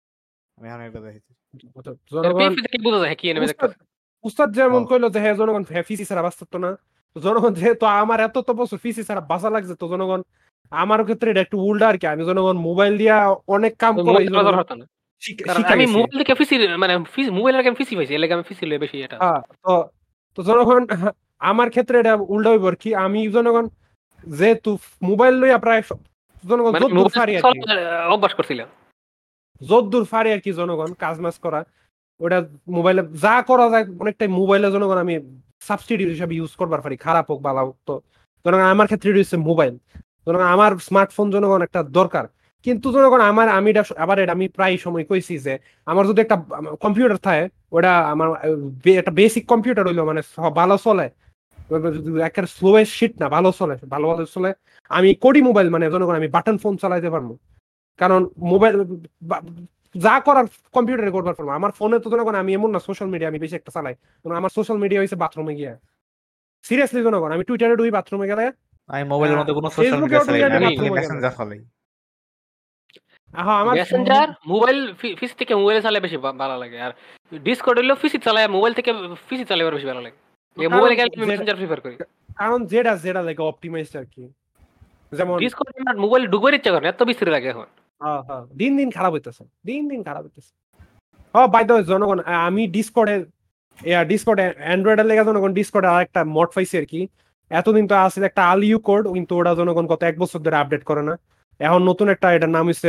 জনগণ উস্তাদ যেমন কইলো যে হ্যাঁ জনগণ ফিসি ছাড়া বাঁচতো না। জনগণ যেহেতু আমার এত বছর ফিসি ছাড়া বাঁচা লাগছে তো জনগণ আমার ক্ষেত্রে এটা একটু উল্টা আর কি। আমি জনগণ মোবাইল দিয়া অনেক কাম করে আমি মোবাইল থেকে ফিসি মানে মোবাইলের গেম ফিসি পাইছি এলাকা আমি ফিসি লই বেশি এটা তো জনগণ আমার ক্ষেত্রে এটা উল্টা হইব আর কি। আমি জনগণ যেহেতু মোবাইল লইয়া প্রায় জনগণ যদ্দূর ফারি আর কি অভ্যাস করছিলাম যদ্দূর ফারি আর কি জনগণ কাজ মাজ করা ওটা মোবাইলে যা করা যায় অনেকটাই মোবাইলে জনগণ আমি সাবস্টিটিউট হিসাবে ইউজ করবার পারি খারাপ হোক ভালো হোক। তো জনগণ আমার ক্ষেত্রে রয়েছে মোবাইল জনগণ আমার স্মার্টফোন জনগণ একটা দরকার। কিন্তু জনগণ আমি আবার এটা আমি প্রায় সময় কইছি যে আমার যদি একটা কম্পিউটার থাকে ওটা আমার একটা বেসিক কম্পিউটার হইলো মানে ভালো চলে একটা স্লোয়েস্ট শিট না ভালো চলে ভালো চলে। আমি কোডি মোবাইল মানে জনগণ আমি বাটন ফোন চালাইতে পারবো কারণ মোবাইল যা করার কম্পিউটারে করবার পারবো। আমার ফোনে তো জনগণ আমি এমন না সোশ্যাল মিডিয়া আমি বেশি একটা চালাই আমার সোশ্যাল মিডিয়া হইছে বাথরুমে গিয়ে সিরিয়াসলি জনগণ আমি টুইটারে ঢুই বাথরুমে গেলে আমি মোবাইলের মধ্যে কোনো সোশ্যাল মিডিয়া চালাই না, আমি মেসেঞ্জার চালাই। আমার মেসেঞ্জার মোবাইল ফিস থেকে মোবাইলে চালালে বেশি ভালো লাগে আর ডিসকর্ড হলো ফিসি চালায় মোবাইল থেকে ফিসি চালালে বেশি ভালো লাগে মোবাইলে গেলে আমি মেসেঞ্জার প্রিফার করি কারণ যেটা লাগে অপটিমাইজড আর কি। যেমন ডিসকর্ড আমার মোবাইল ঢুকবার ইচ্ছা করে এত বিস্তৃত লাগে এখন দিন খারাপ হইতেছে দিন খারাপ হইতেছে। বাই দ্য ওয়ে জনগণ আমি ডিসকর্ডে অ্যান্ড্রয়েডের লেগে জনগণ ডিসকর্ডে আরেকটা মড পাইছি আর কি। এতদিন তো আসলে একটা আলিউ কোড কিন্তু ওটা জনগণ গত 1 বছর ধরে আপডেট করে না। এখন নতুন একটা এটার নাম হচ্ছে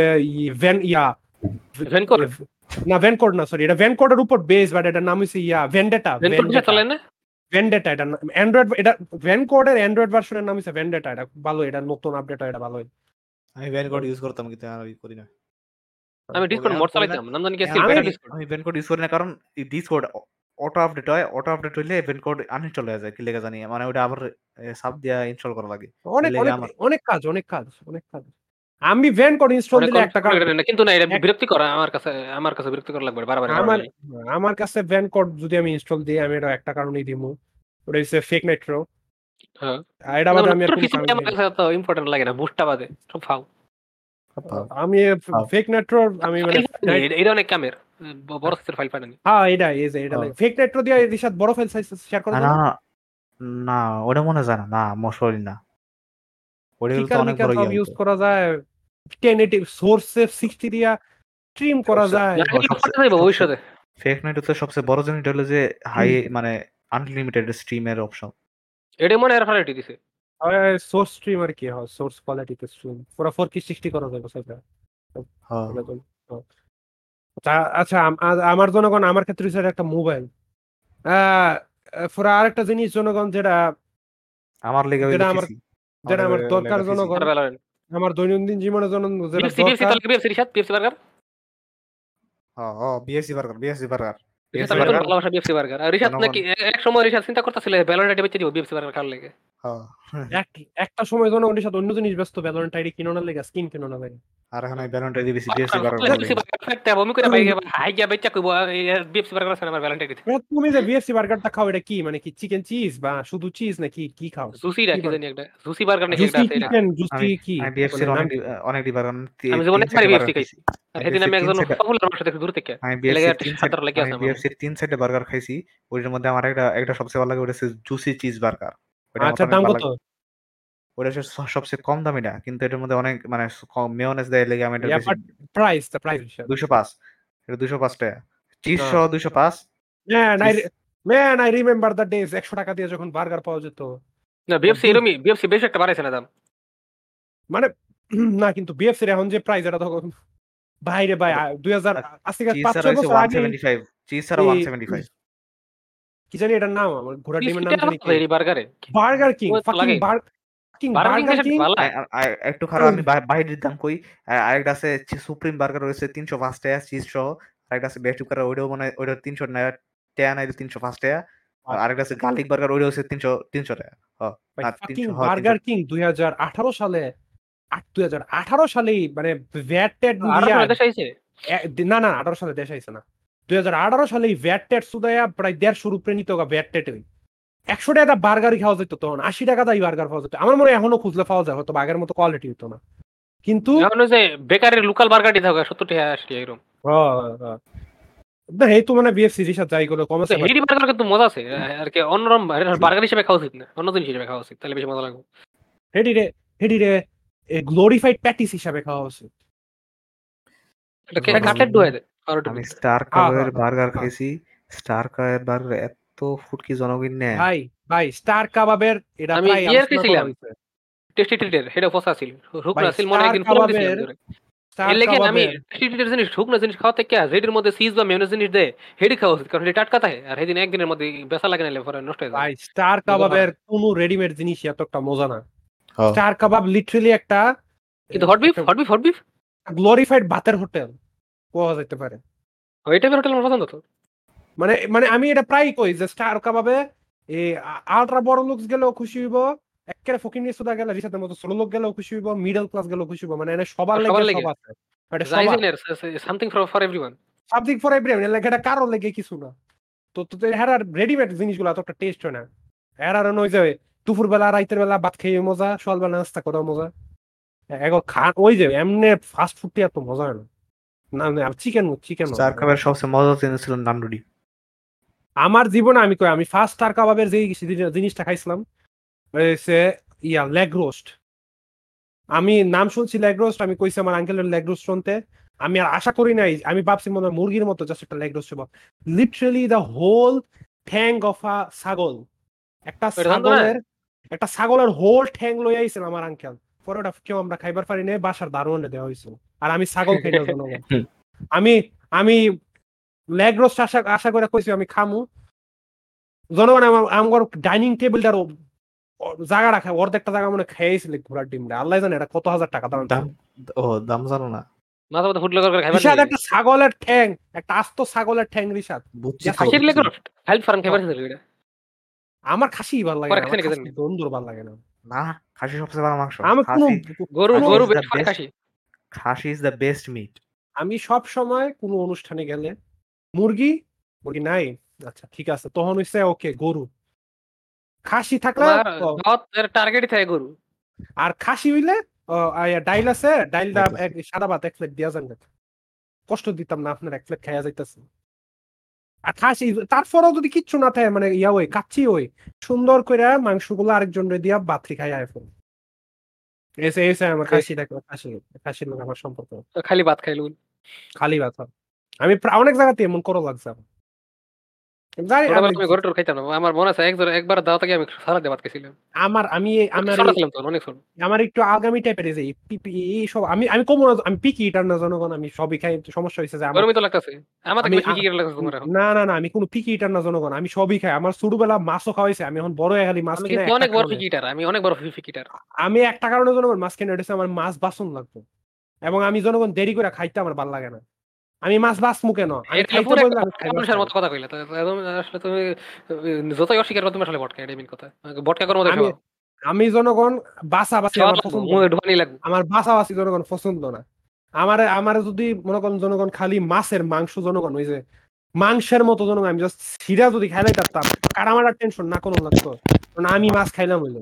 ভ্যানকোড না সরি এটা ভ্যানকোডের উপর বেস বাট এটার নাম হচ্ছে ভেন্ডেটা ভেন্ডেটা এটা অ্যান্ড্রয়েড এটা ভ্যানকোডের অ্যান্ড্রয়েড ভার্সনের নাম হচ্ছে ভেন্ডেটা। এটা ভালো এটা নতুন আপডেট এটা ভালো। আমি ভ্যানকোড ইউজ করতাম কিন্তু আমি করি না। আমি ডিসকর্ড মোড চালাইতাম নাম জানি কি ছিল ডিসকর্ড আমি ভ্যানকোড ইউজ করি না কারণ ডিসকর্ড অটো আপডেট হয় অটো আপডেট হইলে ভ্যানকোড আনইনস্টল হয়ে যায় কি লেগে জানি মানে ওটা আবার সাব দিয়া ইনস্টল করা লাগে অনেক কাজ। আমি ভ্যানকোড ইনস্টল দিলে একটা কাজ কিন্তু না এটা বিরক্তি করা আমার কাছে বিরক্তি করা লাগবে বারবার আমার কাছে ভ্যানকোড যদি আমি ইনস্টল দিই আমি এটা একটা কারণেই দিমু ওটা হচ্ছে ফেক নাইট্রো। হ্যাঁ এটা বাদে আমি আমার কাছে তো ইম্পর্টেন্ট লাগে না বুস্টটা বাদে সব ফাও আমি ফেক নেট্রো আমি মানে এটা অনেক কামের বড় সাইজের ফাইল পাঠানি এটা ফেক নেট্রো দিয়ে এর সাথে বড় ফাইল সাইজ শেয়ার করা না না ওটা মনে যায় না মশলি না ওটা তো অনেক বড় ইউজ করা যায় 1080 সোর্সে 60 দিয়া স্ট্রিম করা যায় ভবিষ্যতে। ফেক নেটে সবচেয়ে বড় জিনিস হলো যে হাই মানে আনলিমিটেড স্ট্রিমের অপশন এটা মনে এর ফাইলটি দিছে সোর্স স্ট্রিমার কি হয় সোর্স কোয়ালিটিতে স্ট্রিম পুরো 4K 60 করা যাবে সেটা। আচ্ছা আমার জনগণ আমার ক্ষেত্রে সেটা একটা মোবাইল পুরো আরেকটা জিনিস জনগণ যেটা আমার লেগে যেটা আমার দরকার জনগণ আমার দৈনন্দিন জীবনের জন্য যেটা বিএসসি বার্গার ভালোবাসা বিএফসি বার্গার আর রিশাদ নাকি এক সময় রিশাদ চিন্তা করতেছিল ভ্যালোরেন্ট বেচে দিব বিএফসি বার্গার খাওয়ার লাগে একটা সময় জন্য ওর সাথে অন্য জিনিস ব্যস্ত ভ্যালোরেন্ট আইডি কিনোনার লাগে স্কিন কিনোনার লাগে আর এখন আমি Valorant ID BSC burger fact আমি কইরা ভাই হাই গিয়া বেচা কইবো বিএফসি বার্গার আছে আমার ভ্যালোরেন্ট আইডি তুমি যে বিএফসি বার্গারটা খাও এটা কি মানে কি চিকেন চিজ বা শুধু চিজ নাকি কি খাও জুসি রাখি জানি একটা জুসি বার্গার নাকি একটা আছে এটা জুসি কি আমি বিএফসি এর অনেক বার্গার আমি যেমন একবার বিএফসি খাইছি আর সেদিন আমি একজন পপুলার মানুষ দেখে দূর থেকে আমি বিএফসি 3 সেটে বার্গার খাইছি ওইটার মধ্যে আমার একটা সবচেয়ে ভালো লাগে ওটা হচ্ছে জুসি চিজ বার্গার। আচ্ছা দাম কত ওটা হচ্ছে সবচেয়ে কম দামিটা, কিন্তু এটার মধ্যে অনেক মানে মেয়োনেজ দেয় লেগে আমি এটা বেশি। প্রাইস 205, এটা 205 টাকা, চিজ সহ 205। Man I remember the days 100 টাকা দিয়ে যখন বার্গার পাওয়া যেত। না বিএফসি এরকমই, বিএফসি বেশ একটা বাড়াইছে না দাম, মানে না কিন্তু বিএফসি এর এখন যে প্রাইস এটা তখন বাইরে ভাই 2000 আজ থেকে 5-6 বছর আগে 175, চিজ ছাড়া 175। কি জানি এটার নাম, আমার ঘোড়ার ডিমের নাম জানি কি, এই বার্গারে Burger King, fucking Burger King. একটু খারাপ, আমি বাইরের দাম কই। আরেকটা আছে সুপ্রিম বার্গার রয়েছে 305 টাকা চিজ সহ, আরেকটা আছে বেস্ট কুকার, ওইটাও মানে ওইটা 300 টাকা নাই 305 টাকা। আরেকটা আছে গার্লিক বার্গার, ওইটা হচ্ছে 300 টাকা। বার্গার কিং 2018 সালে 2018 সালেই মানে ভ্যাট ট্যাট না 18 সালে দেশ আইছে না, 2018 সালেই ভ্যাট ট্যাট সুদায়া প্রায় 150 রুপে নিত ভ্যাট ট্যাট। 100 টাকা বার্গারই খাওয়া যেত তখন, 80 টাকা দাই বার্গার পাওয়া যেত। আমার মনে হয় এখনো খুঁজলে পাওয়া যায়, হয়তো আগের মতো কোয়ালিটি হতো না, কিন্তু এখন যে বেকারের লোকাল বার্গারটি থাকে 70 টাকা 80 টাকা এরকম। না এই তো মানে বিএফসি এর সাথে যাই করে কমেছে। হেডি বার্গার কিন্তু মজা আছে আর কি, অন্যরকম বার্গার হিসেবে খাওয়া উচিত না, অন্য জিনিস হিসেবে খাওয়া উচিত, তাহলে বেশি মজা লাগবে। হেডি রে গ্লোরিফাইড প্যাটিস হিসেবে খাওয়া উচিত। এটা কে কাটলেট ডুয়াই দেয়। আমি স্টার কাবাবের বার্গার খাইছি, স্টার কাবাবের বার্গার এত ফুটকি জনগণ ভাই স্টার কাবাবের এটা আমি প্রায় ইয়ার খাইছিলাম টেস্টি ট্রিটের, সেটা ফসা ছিল, শুকনা ছিল মনে একদিন ফোন দিছিলাম ধরে। এর লাগি আমি টেস্টি ট্রিটের জিনিস শুকনা জিনিস খাওয়াতে কি আছে, এর মধ্যে চিজ বা মেয়োনেজ জিনিস দেয়, হেডি খাওয়া উচিত, কারণ এটা টাটকা থাকে আর সেদিন একদিনের মধ্যে বেচা লাগে না, পরে নষ্ট হয়ে যায়। ভাই স্টার কাবাবের কোনো রেডিমেড জিনিস এতটা মজা না। স্টার কাবাব লিটারালি একটা, কিন্তু হট বিফ গ্লোরিফাইড ভাতের হোটেল পাওয়া যেতে পারে। ওই টাইপের হোটেল আমার পছন্দ তো। মানে আমি এটা প্রায় কই যে স্টার কাবাবে এই আলট্রা বড় লোক গেলেও খুশি হইব, একেবারে ফকিং নিয়ে সুদা গেলে রিসাতের মতো ছোট লোক গেলেও খুশি হইব, মিডল ক্লাস গেলেও খুশি হইব, মানে এনে সবার লাগে সব আছে। এটা something for everyone, something for everyone, লাগে এটা কারো লাগে কিছু না। তো এর রেডিমেড জিনিসগুলো এতটা টেস্ট হয় না। এর আর ওই যে দুপুর বেলা রাইতের বেলা ভাত খেয়ে মজা, সকালবেলা নাস্তা করা মজা। এখন ওই যে এমনি ফাস্ট ফুডটি এত মজা হয় না। না চিকেন স্টার কাবাবের সবচেয়ে মজার জিনিস ছিল নানরুটি। আমার জীবনে আমি ফার্স্ট স্টার কাবাবের যে জিনিসটা খাইছিলাম লেগ রোস্ট। আমি নাম শুনছি লেগ রোস্ট, আমি কইছি আমার আঙ্কেলের লেগ রোস্ট শুনতে, আমি আর আশা করি নাই, আমি ভাবছি মনে হয় মুরগির মতো জাস্ট একটা লেগ রোস্ট ছিল। লিটারালি দ্য হোল ঠ্যাং অফ আ ছাগল, একটা ছাগলের হোল ঠ্যাং লই আইছিল আমার আঙ্কেল। পরে ওটা কেউ আমরা খাইবার পারি নাই, বাসার দারোয়ানে দেওয়া হয়েছিল। আর আমি ছাগল খাই না জনগণ। আমি লেগ রোস্ট আশা করে কইছি আমি খামু, জনগণ আমার ডাইনিং টেবিলটার জায়গা রাখা অর্ধেকটা জায়গা মনে খেয়েছিল ঘোড়ার ডিমটা। আল্লাহ জানে এটা কত হাজার টাকা দাম জানো না। একটা ছাগলের ঠ্যাং, একটা আস্ত ছাগলের ঠ্যাং রিসাদ। আমার খাসি ভালো লাগে না, বন্ধুর ভালো লাগে না। না, খাসি সবচেয়ে ভালো মাংস। খাসি ইজ দ্য বেস্ট মিট। আমি সব সময় কোনো অনুষ্ঠানে গেলে মুরগি নাই, আচ্ছা ঠিক আছে, তখন হইছে ওকে গরু। খাসি থাকলে টার্গেটই থাকে গরু, আর খাসি হইলে ডাইল আছে, ডাইলটা সাদা ভাত 1 প্লেট দিয়া যান, কষ্ট দিতাম না আপনার 1 প্লেট খাইয়া যাইতেছে। আর খাসি তারপরেও যদি কিচ্ছু না থাকে, মানে ওই কাচ্চি ওই সুন্দর করে মাংসগুলো আরেকজন দিয়া বাতরি খাই আইফোন এসে আমার খাসির লোক আমার সম্পর্ক। খালি ভাত খাইল, খালি ভাত। আমি অনেক জায়গাতে এমন করো লাগছে। আমার মনে আছে একবার দাওয়াতে গিয়ে আমি সালাদ দিয়ে ভাত খেয়েছিলাম। আমার একটু আগামী টাইপের সব আমি কম না, আমি পিকি ইটার না জনগণ, আমি সবই খাই। সমস্যা হয়েছে যে না আমি কোনো পিকি ইটার না জনগণ, আমি সবই খাই। আমার ছোটবেলা মাছও খাওয়াইছে, আমি এখন বড় হয়ে খালি মাছ কিনে। আমি একটা কারণে জনগণ মাছ কিনে উঠেছে, আমার মাছ বাসন লাগতো, এবং আমি জনগণ দেরি করে খাইতে আমার ভালো লাগে না। আমি মাছ বাসমু কেন, আমি খাইতে বললাম মানুষের মতো কথা কইলা, আসলে তুমি যতই অস্বীকার করো তুমি আসলে বটকা, এটা মেইন কথা। বটকা করার মধ্যে আমি জনগণ বাসাবাসি আমার পছন্দ, আমার বাসাবাসি জনগণ পছন্দ না। আমার যদি মনে করেন জনগণ খালি মাছের মাংস, জনগণ ওই যে মাংসের মতো জনগণ আমি জাস্ট সিরা যদি খাইলাই পারতাম, আর আমার টেনশন না কোনো লাগতো, কারণ আমি মাছ খাইলাম হইলো।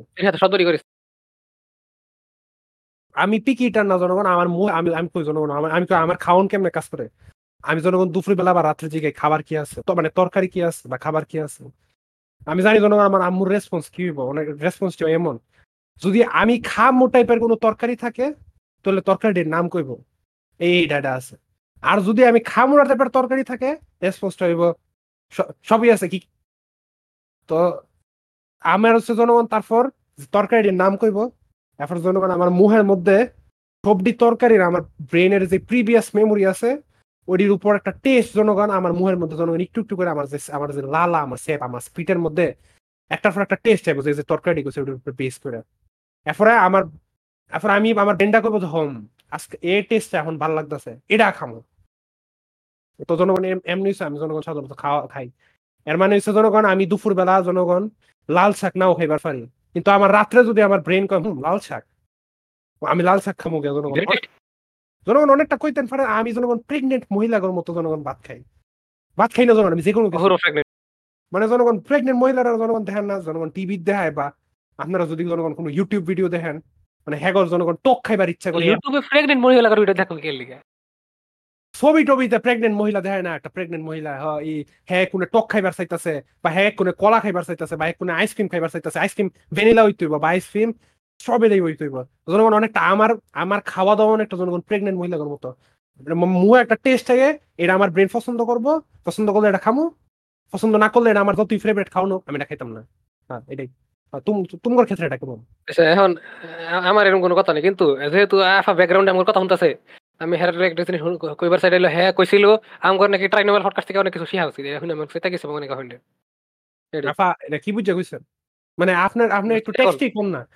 আমি পিকিটার না জনগণ, আমি কই জনগণ আমার খাওয়ান কেমনে কাজ করে। আমি জনগণ দুপুর বেলা বা রাত্রে জিগাই খাবার কি আছে, তো মানে তরকারি কি আছে বা খাবার কি আছে। আমি জানি জনগণ আমার আম্মুর রেসপন্স কি হইব, অনেক রেসপন্সটা এমন যদি আমি খামো টাইপের কোনো তরকারি থাকে তাহলে তরকারিটির নাম কইব এই ডাটা আছে। আর যদি আমি খামো টাইপের তরকারি থাকে স্পষ্ট হইব সবই আছে কি। তো আমার হচ্ছে জনগণ তারপর তরকারিটির নাম কইব, এরপর জনগণ আমার মুহের মধ্যে সবটি তরকারির আমার ব্রেনের যে প্রিভিয়াস মেমোরি আছে ওটির উপর একটা টেস্ট জনগণ আমার মুহের মধ্যে জনগণ একটু একটু করে আমার যে লালা আমার সেপ আমার স্পিটের মধ্যে একটার পর একটা টেস্ট হবে যে তরকারি করছে ওটির উপর বেস করে। এরপরে আমি আমার ব্রেনটা করবো যে হোম আজকে এই টেস্টটা এখন ভালো লাগতেছে এটা খামো। তো জনগণ এমনি আমি জনগণ সাধারণত খাই। এর মানে হচ্ছে জনগণ আমি দুপুর বেলা জনগণ লাল শাক নাও খাইবার পারি, কিন্তু আমার রাত্রে যদি আমার ব্রেন কয় লাল শাক, আমি লাল শাক খামো গে জনগণ। জনগণ অনেকটা কইতেন পারে আমি জনগণ প্রেগনেন্ট মহিলাদের মতো জনগণ ভাত খাই না জনগণ আমি যে কোনো মানে জনগণ প্রেগনেন্ট মহিলারা জনগণ দেখেন না জনগণ টিভি দেখায় বা আপনারা যদি জনগণ কোনো ইউটিউব ভিডিও দেখেন মানে হ্যাগর জনগণ টক খাইবার ইচ্ছা করে ইউটিউবে প্রেগনেন্ট মহিলা করে ওটা দেখো কে লিখে ছবি টবিতে প্রেগনেন্ট মহিলা দেখায় না একটা প্রেগনেন্ট মহিলা হ্যাঁ কোনো টক খাইবার চাইতেছে বা হ্যাঁ কোনো কলা খাইবার চাইতেছে বা কোনো আইসক্রিম খাইবার চাইতেছে, আইসক্রিম ভ্যানিলা হইতে হইব বা আইসক্রিম স্ট্রবেরি হইতে হইব। জনগণ অনেকটা আমার খাওয়া দাওয়া অনেকটা জনগণ প্রেগনেন্ট মহিলাদের মতো মুহে একটা টেস্ট থাকে এটা আমার ব্রেন পছন্দ করবো, পছন্দ করলে এটা খামো, পছন্দ না করলে এটা আমার যতই ফেভারিট খাওয়ানো আমি এটা খাইতাম না। হ্যাঁ এটাই তোমার ক্ষেত্রে এটা কেমন? এখন আমার এরকম কোনো কথা নেই, কিন্তু যেহেতু আফা ব্যাকগ্রাউন্ডে আমার কথা শুনতেছে আমি হেরার একটা জিনিস কইবার সাইড হলো হ্যাঁ কইছিল আমগর নাকি ট্রাইনোভেল পডকাস্ট থেকে অনেক কিছু শিখা হচ্ছে এখন আমি সেটা কিছু মনে করেন আফা এটা কি বুঝে কইছেন মানে আপনি একটু টেক্সটই কোন না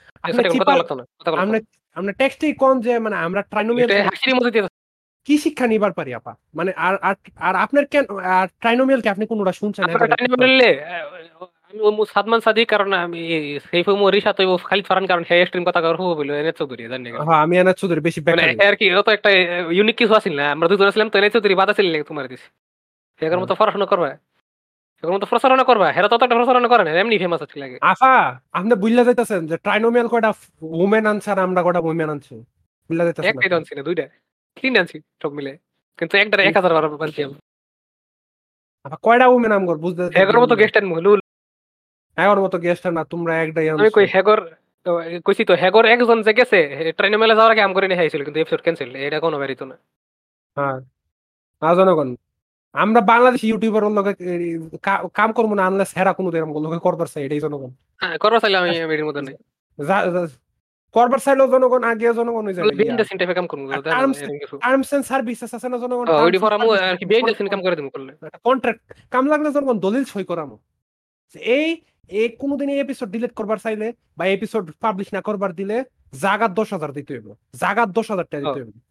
আপনি টেক্সটই কোন যে মানে আমরা ট্রাইনোমিয়াল কি শিক্ষা নিবার পারি আপা মানে আর আপনার কেন ট্রাইনোমিয়াল কে আপনি কোনটা শুনছেন? আমি ও সাদমান সাদি কারণ আমি সেই ফিল্ম রিশা তো খালিদ ফারহান কারণ হে এক্সট্রিম কথা কর হবো বলে এনে চৌধুরী জানি না হ্যাঁ আমি এনে চৌধুরী বেশি মানে আর কি অত একটা ইউনিক কিছু আছিল না আমরা দুজন ছিলাম তো এনে চৌধুরী বাধা ছিল তোমার দিস সেটার মতো পড়াশোনা করবা সেটার মতো প্রচারণা করবা হেরা তো একটা প্রচারণা করে না এমনি ফেমাস আছে লাগে আফা আপনি বুঝলা যাইতাছেন যে ট্রাইনোমিয়াল কয়টা ওমেন আনসার আমরা কয়টা ওমেন আনছি বুঝলা যাইতাছেন? একটাই আনছি না দুইটা তিন আনছি সব মিলে কিন্তু একটা 1000 বার বানছি আমি। আপা কয়টা ওমেন আমগর বুঝতে হেগর মতো গেস্ট আনমু লুল হেগর মতো গেস্ট না তোমরা একটাই আনছো। আমি কই হেগর কইছি তো হেগর একজন যে গেছে ট্রাইনোমিয়ালে যাওয়ার আগে আম করে নিয়ে আইছিল কিন্তু এপিসোড ক্যান্সেল এটা কোনো বেরিতো না। হ্যাঁ জনগণ আমরা বাংলাদেশ ইউটিউবার লগে কাম করবো না আনলেস হেরা কোনো এরকম লগে করবার চাই এটাই জনগণ করবার চাইলে আমি এর মধ্যে নাই করবার চাইলেও জনগণ আগে জনগণ হই যায় বিহাইন্ড দ্য সিন টাইপে কাম করব টার্মস এন্ড সার্ভিসেস আছে না জনগণ ওইডি ফর আমু আর কি বিহাইন্ড দ্য সিন কাম করে দিমু করলে কন্ট্রাক্ট কাম লাগলে জনগণ দলিল সই করামু এই এই কোনদিন এই এপিসোড ডিলিট করবার চাইলে বা এপিসোড পাবলিশ না করবার দিলে জাগাত 10,000 দিতে হইব, জাগাত 10,000 টাকা দিতে হইব,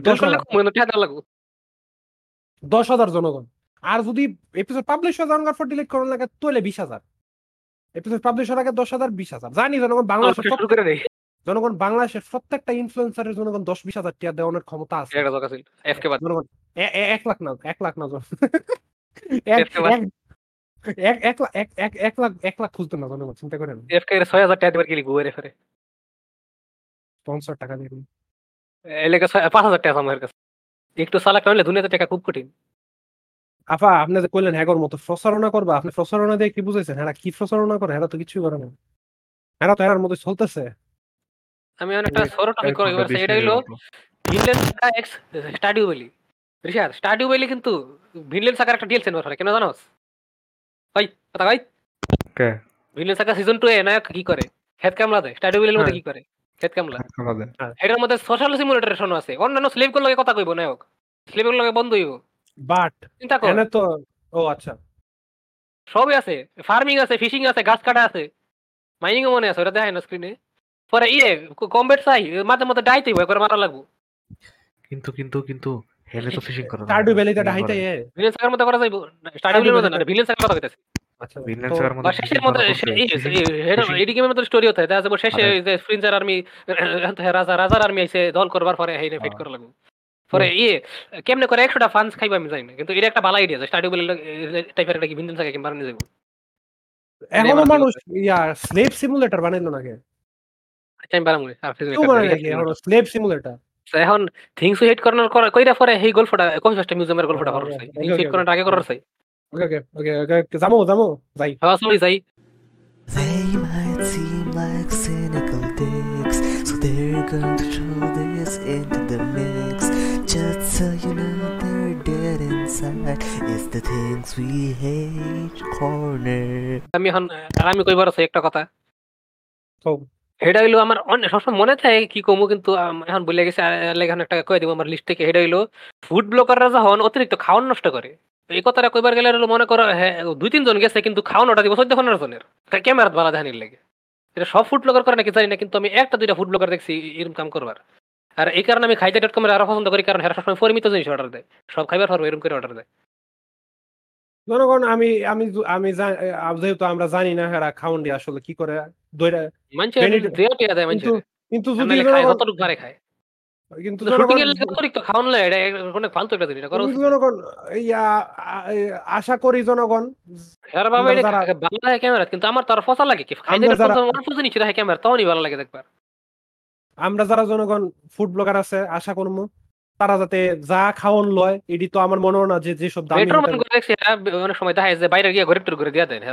10,000 জনগণ। আর যদি এপিসোড পাবলিশ হওয়ার জনগণ ফর ডিলিট করার লাগে তাহলে 20,000 এপিসোড পাবলিশ হওয়ার আগে 10,000 20,000 জানি জনগণ বাংলাদেশের প্রত্যেকটা ইনফ্লুয়েন্সারের জনগণ 10-20,000 টাকা দেওয়ার ক্ষমতা আছে জনগণ 1 লাখ না 1 লাখ না 1 লাখ খুঁজতে না জনগণ চিন্তা করেন 6,000 টাকা দিবার গেলি ঘুরে ফেরে স্পন্সর টাকা দিয়ে এই লেগে 5,000 টাকা আমার কাছে একটু চালাক হলে দুনিয়াতে টাকা খুব কঠিন। আপা আপনি যে কইলেন হ্যাগর মতো প্রচারণা করবা আপনি প্রচারণা দিয়ে কি বুঝাইছেন? হ্যাঁ কি প্রচারণা করে? হ্যাঁ তো কিছুই করে না, হ্যাঁ তো এর মধ্যে চলতেছে। আমি একটা ছোট টপিক করে এবার এটা হইলো Vinland Saga X Stardew Valley. Rishad Stardew Valley কিন্তু ভিনল্যান্ড সাগার একটা ডিএলসি নরফারে কেন জানোস? ভাই কথা ভাই ওকে ভিনল্যান্ড সাগা সিজন 2 এ নায়ক কি করে? খেত কামলা দেয়। স্টাডিউ ভ্যালির মধ্যে কি করে? খেত কামলা। এটার মধ্যে সোশ্যাল সিমুলেটর আছে। অন্যান্য স্লেভ গুলোর লগে কথা কইবো নায়ক। স্লেভ গুলোর লগে বন্ধ হইবো। বাট চিন্তা কর এনে তো ও আচ্ছা সবই আছে, ফার্মিং আছে, ফিশিং আছে, গাছ কাটা আছে, মাইনিং ও মনে আছে, ওটা দেখায় না স্ক্রিনে। পরে কমব্যাট চাই মাঝে মধ্যে ডাইতে হইব একবার মারা লাগবো। কিন্তু কিন্তু কিন্তু হেলে তো ফিশিং করা স্টাডিউ ভ্যালিতে ডাইতে ভিলেন সাগার মধ্যে করা যাইবো স্টাডিউ ভ্যালির মধ্যে না ভিলেন সাগার কথা কইতাছি। আচ্ছা ভিলেন সাগার মধ্যে শেষের মধ্যে এডি গেমের মধ্যে স্টোরি হতে আছে শেষে যে স্প্রিঞ্জার আর্মি রাজার আর্মি আইছে দল করবার পরে হেইনে ফিট করা লাগবো। পরে কেমনে করে 100টা ফান্স খাইবা আমি জানি না, কিন্তু এটা একটা ভালো আইডিয়া যে স্টাডিউ ভ্যালি টাইপের একটা কি ভিলেন সাগা কি বানানো যাবে। এখনো মানুষ স্লেভ সিমুলেটর বানাইলো নাকি? আচ্ছা আমি বানাবো আর স্লেভ সিমুলেটর এখন থিংস হেড কর্নার কইরা পরে এই গল্পটা কফি মিউজিয়ামের গল্পটা করার চাই। থিংস হেড কর্নার আগে করার চাই। ওকে যামু যাই হ্যাঁ সরি যাই। They might seem like cynical dicks, so they're going to throw this into the mix. Just so you know they're dead inside. It's the things we hate corner. আমি কইবার আছে একটা কথা। তো হেডা হইলো আমার সবসময় মনে থাকে কি কমু, কিন্তু এখন ভুলে গেছি। এখন একটা কয়ে দিব আমার লিস্ট থেকে। হেডা হইলো ফুড ব্লগাররা যখন অতিরিক্ত খাওয়ান নষ্ট করে। এই কথাটা কইবার গেলে হলো মনে করো হ্যাঁ 2-3 জন গেছে, কিন্তু খাওয়ান ওটা দিব 14-15 জনের। ক্যামেরা বালা দেখানির লাগে। এটা সব ফুড ব্লগার করে নাকি জানি না, কিন্তু আমি 1-2টা ফুড ব্লগার দেখছি এরকম কাম করবার। আর এই কারণে আমি খাইতে.com এর আরো পছন্দ করি, কারণ এরা সবসময় পরিমিত জিনিস অর্ডার দেয়। সব খাইবার পারবো এরকম করে অর্ডার দেয়। জনগণ আমি আমি আমি যেহেতু আমরা জানি না এরা খাউন্ডি আসলে কি করে দইরা মানুষের দেও টিয়া দেয় কিন্তু মানুষের। কিন্তু যদি নাহলে খায় কতটুক বারে খায়। কিন্তু শুটিং এর লাগে অতিরিক্ত খাওয়ান লাগে, এটা অনেক ফালতু একটা জিনিস। এটা করা উচিত না। জনগণ আশা করি জনগণ আরে বাবা এটা ভালো লাগে ক্যামেরা, কিন্তু আমার তো আর ফসা লাগে কি খাইতে অল্প জিনিস রাখে ক্যামেরা, তখনই ভালো লাগে দেখবার। আমরা যারা জনগণ ফুড ব্লগার আছে আশা করবো তারা যাতে যা খাওয়ান লয় এটি তো আমার মনে হয় না যে যেসব দামি অনেক সময় দেখা যায় যে বাইরে গিয়ে ঘরে ঘুরে দিয়ে দেন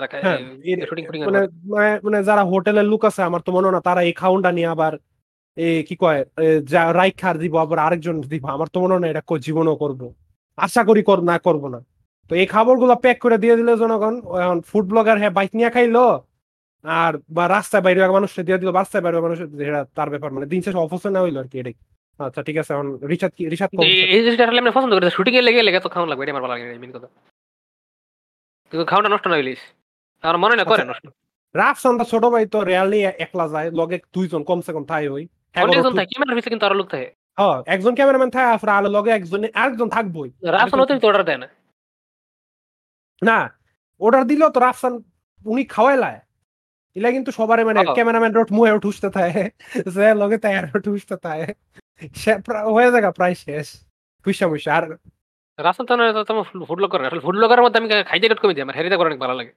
মানে যারা হোটেলের লোক আছে আমার তো মনে হয় না তারা এই খাউনটা নিয়ে আবার কি কয় যা রাইক খার দিব আবার আরেকজন দিব। আমার তো মনে হয় না এটা জীবনও করবো, আশা করি না করবো না। তো এই খাবার গুলা প্যাক করে দিয়ে দিলে জনগণ এখন ফুড ব্লগার হ্যাঁ বাইক নিয়ে খাইলো আর বা রাস্তায় বাইরে মানুষকে দিয়ে দিল, রাস্তায় বাইরে মানুষ তার ব্যাপার মানে দিন শেষে অফিসে না হইলো আর কি। এটাই আচ্ছা ঠিক আছে। এখন রিশাদ এই জিনিসটা আসলে আমি পছন্দ করি। শুটিং এর লেগে তো খাওয়া লাগবে, এটা আমার ভালো লাগে মেইন কথা। কিন্তু খাওয়াটা নষ্ট না হইলিস আমার মনে না করে নষ্ট। রাফসানটা ছোট ভাই তো রিয়ালি একলা যায়, লগে 2 জন কমসে কম থাই হই। একজন থাকে ক্যামেরার পিছে, কিন্তু আরো লোক থাকে। হ্যাঁ একজন ক্যামেরাম্যান থাকে আর আলো লগে আরেকজন থাকবই। রাফসান অতিরিক্ত অর্ডার দেয় না। না অর্ডার দিলেও তো রাফসান উনি খাওয়াইলায় ইলা কিন্তু সবারে মানে ক্যামেরাম্যান রোড মুহে উঠতে থাকে যে লগে তাই আর উঠতে থাকে সে হয়ে যায় প্রায় শেষ পয়সা পয়সা। আর রাফসান তো তোমার ফুড ব্লগার আসলে ফুড ব্লগারের মধ্যে আমি খাইতে.com দিই, আমার হেরিটা করে অনেক ভালো লাগে।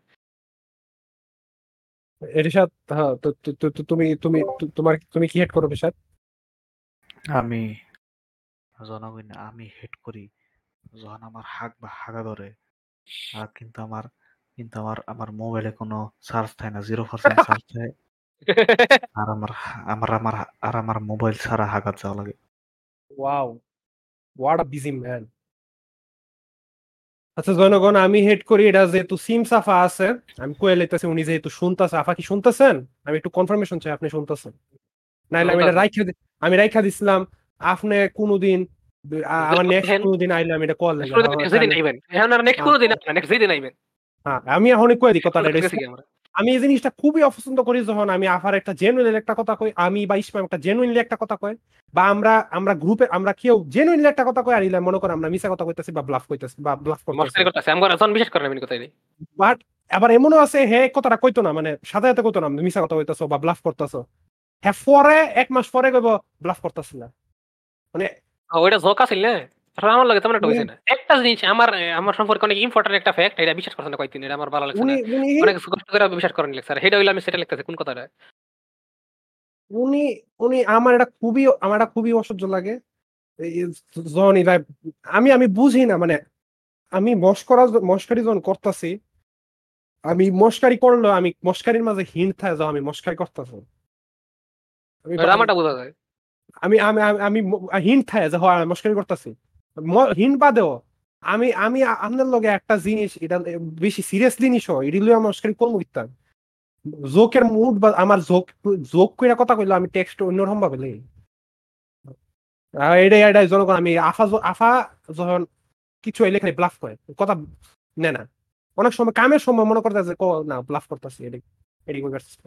রিশাদ হ্যাঁ তো তুমি তুমি তুমি কি হেড করো রিশাদ? আমি জনগণ আমি হেড করি যখন আমার হাগা ধরে, আর কিন্তু আমার মোবাইলে কোনো চার্জ থাকে না, 0% চার্জ থাকে। আর আমার মোবাইল ছাড়া হাগাত যাওয়া লাগে। Wow what a busy man. আচ্ছা জনগণ আমি হেড করি এটা যেহেতু সিম সাফা আছে আমি কয়ে লইতেছি উনি যেহেতু শুনতেছে। আফা কি শুনতেছেন? আমি একটু কনফার্মেশন চাই আপনি শুনতেছেন, নাইলে আমি এটা রাইখা দিছিলাম। আপনি কোনোদিন আমার নেক্সট কোনোদিন আইলে আমি এটা কল লাগি। হ্যাঁ আমি এখনই কয়ে দিই কথাটা। আমি এই জিনিসটা খুবই অপছন্দ করি যখন আমি আফার একটা জেনুইনলি একটা কথা কই, আমি বা ইসমাম একটা জেনুইনলি একটা কথা কয়, বা আমরা গ্রুপে আমরা কেউ জেনুইনলি একটা কথা কই আর ইলা মনে করেন আমরা মিছা কথা কইতাছি বা ব্লাফ কইতাছি বা ব্লাফ করতেছি। বাট আবার এমনও আছে হে কথাটা কইতো না, মানে সাজাতে কইতো না মিছা কথা কইতাছো বা ব্লাফ করতেছো, হ্যাঁ পরে 1 মাস পরে কইবো ব্লাফ করতেছি না। মানে ওইটা জোক আছিল না আসলে আমার লাগে তেমন একটা হইছে না। একটা জিনিস আমার সম্পর্কে অনেক ইম্পর্টেন্ট একটা ফ্যাক্ট, এটা বিশ্বাস করছেন না কয়েকদিন, এটা আমার ভালো লাগছে না। অনেক কষ্ট করে বিশ্বাস করেন লিখছে, আর সেটা হইলো আমি সেটা লিখতেছি কোন কথাটা। উনি উনি আমার এটা খুবই অসহ্য লাগে জনি ভাই। আমি বুঝি না মানে আমি মস্কারি যখন করতেছি, আমি মস্কারি করলো আমি মস্কারির মাঝে হিন্ট থাকে যে আমি মস্কারি করতেছি। আমারটা বোঝা যায়। আমি আমি আমি হিন্ট থাকে যে হয় মস্কারি করতেছি হিন্ট বাদেও আমি আপনার লগে একটা জিনিস এটা বেশি সিরিয়াস জিনিস হয় এটি লইয়া মস্কারি করবো ইত্যাদি জোকের মুড বা আমার জোক কইরা কথা কইলো আমি টেক্সট অন্যরকম ভাবে লেই এটাই জনগণ। আমি আফা যখন কিছু এলে খালি ব্লাফ করে কথা নে না, অনেক সময় কামের সময় মনে করতে যে না ব্লাফ করতেছি এডি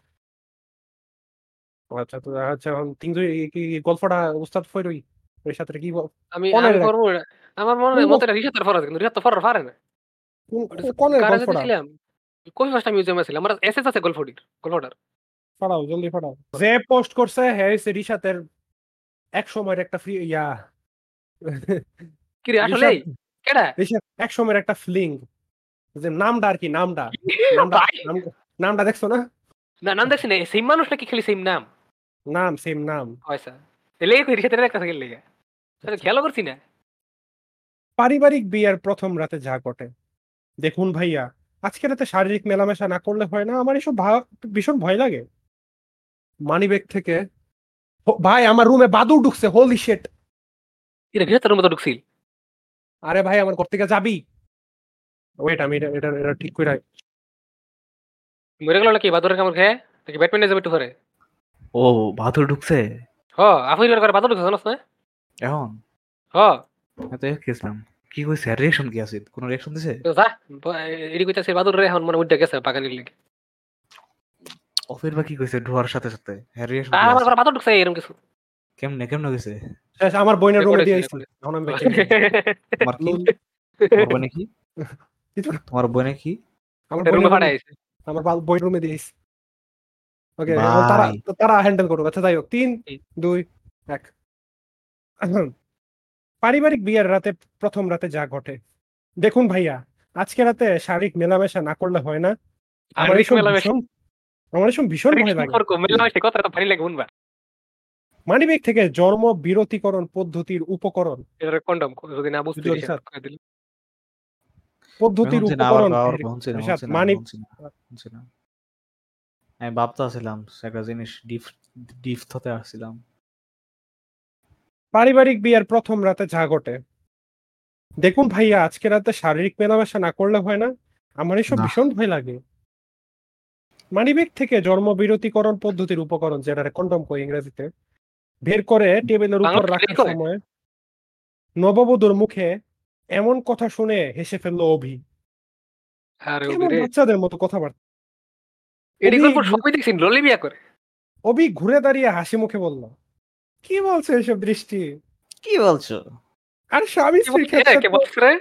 আচ্ছা তো আচ্ছা তিন কি গল্পটা উস্তাদ ফয়রই এর সাথে কি আমি করবো আমার মনে মতে রিসাতের ফরজ, কিন্তু রিসাত তো ফরর পারে না। কোনের গল্পটা কই ফার্স্ট মিউজিয়ামে ছিল আমার এসএস আছে গল্পটার ফাড়াও জলদি ফাড়াও। যে পোস্ট করছে হ্যাঁ রিসাতের এক সময়ের একটা ফ্রি ইয়া কি রে আসলে কেডা এক সময়ের একটা ফিলিং যে নামটা আর কি নামটা নামটা দেখছো না? না নাম দেখছি না, সেম মানুষ নাকি খালি সেম নাম সেম নাম আচ্ছা এলে কই রিসাতের একটা গেল লাগা তাহলে খেয়াল করছি না। পারিবারিক বিয়ের প্রথম রাতে যা ঘটে দেখুন ভাইয়া আজকে রাতে শারীরিক মেলামেশা না করলে হয় না? আমার এসব ভীষণ ভয় লাগে। মানিব্যাগ থেকে ভাই আমার রুমে বাদুড় ঢুকছে, হোলি শিট। এটা গৃহস্থের রুমে তো ঢুকছিল। আরে ভাই আমার ঘর থেকে যাবি? ওয়েট আমি এটা ঠিক করে মরে গেল নাকি বাদুরের কামড় খেয়ে? নাকি ব্যাটম্যানে যাবে একটু পরে? ও বাদুর ঢুকছে আফুইর করে বাদুর ঢুকছে জানোস না? এখন? এত গেছিলাম কি কইছে? রিঅ্যাকশন কি আছে? কোন রিঅ্যাকশন দিছে? যা এডি কইতাছে বাদুর রে এখন মনে উঠে গেছে বাগানের লিগে। অফির বা কি কইছে ঢোয়ার সাথে সাথে? রিঅ্যাকশন কি আমার আছে? ঘরে বাদুর ঢুকছে এরকম কিছু। কেমনে গেছে? শেষ। আমার বোনের রুমে দিয়ে রেকর্ড আইছি। হইছে। এখন আমি ব্যাক করব। তোমার কি? তোমার বোনে কি? তোমার বোনে কি? আমার রুমে বোনের ফাটাই আইছে। আমার বোনের রুমে দিয়ে আইছি। ওকে, তারা ভাই তারা হ্যান্ডেল করুক। আচ্ছা যাই হোক, 3 2 1। পারিবারিক বিয়ের রাতে প্রথম রাতে যা ঘটে। দেখুন ভাইয়া, আজকে রাতে শারীরিক মেলামেশা না করলে হয় না। আমার শারীরিক এসব মেলামেশা ভীষণ ভয় লাগে। সম্পর্ক মেলামেশা কথাটা ভারী লাগে শুনবা। মানিব্যাগ থেকে জন্ম বিরতিকরণ পদ্ধতির উপকরণ এটা কন্ডম যদি না বুঝতে বুঝলি দিস স্যার? কই দিল। পদ্ধতির শুনছি না, আবার উপকরণ আবার বের- শুনছি না, রিশাদ, শুনছি না, শুনছি না। আমি ভাবতেছিলাম একটা জিনিস ডিফ হতে আসছিলাম। পারিবারিক বিয়ের প্রথম রাতে যা ঘটে। দেখুন ভাইয়া, আজকে রাতে শারীরিক মেলামেশা না করলে হয় না। আমার এসব না। ভীষণ ভয় লাগে। মানিব্যাগ থেকে জন্ম বিরতিকরণ পদ্ধতির উপকরণ, যেটা কন্ডম কই ইংরেজিতে, বের করে টেবিলের উপর বাংলাদেশে রাখার কয়? সময় নববধূর মুখে এমন কথা শুনে হেসে ফেললো অভি। আরে কেমন ওবিরে বাচ্চাদের মতো কথাবার্তা। এডি অভি গল্প সবই দেখছিস ললি বিয়া করে। অভি ঘুরে দাঁড়িয়ে হাসি মুখে বলল, কি বলছো এসব দৃষ্টি? কি বলছো? আর স্বামী কি স্ত্রীর বলছে ক্ষেত্রে কে তো বলছিস রে?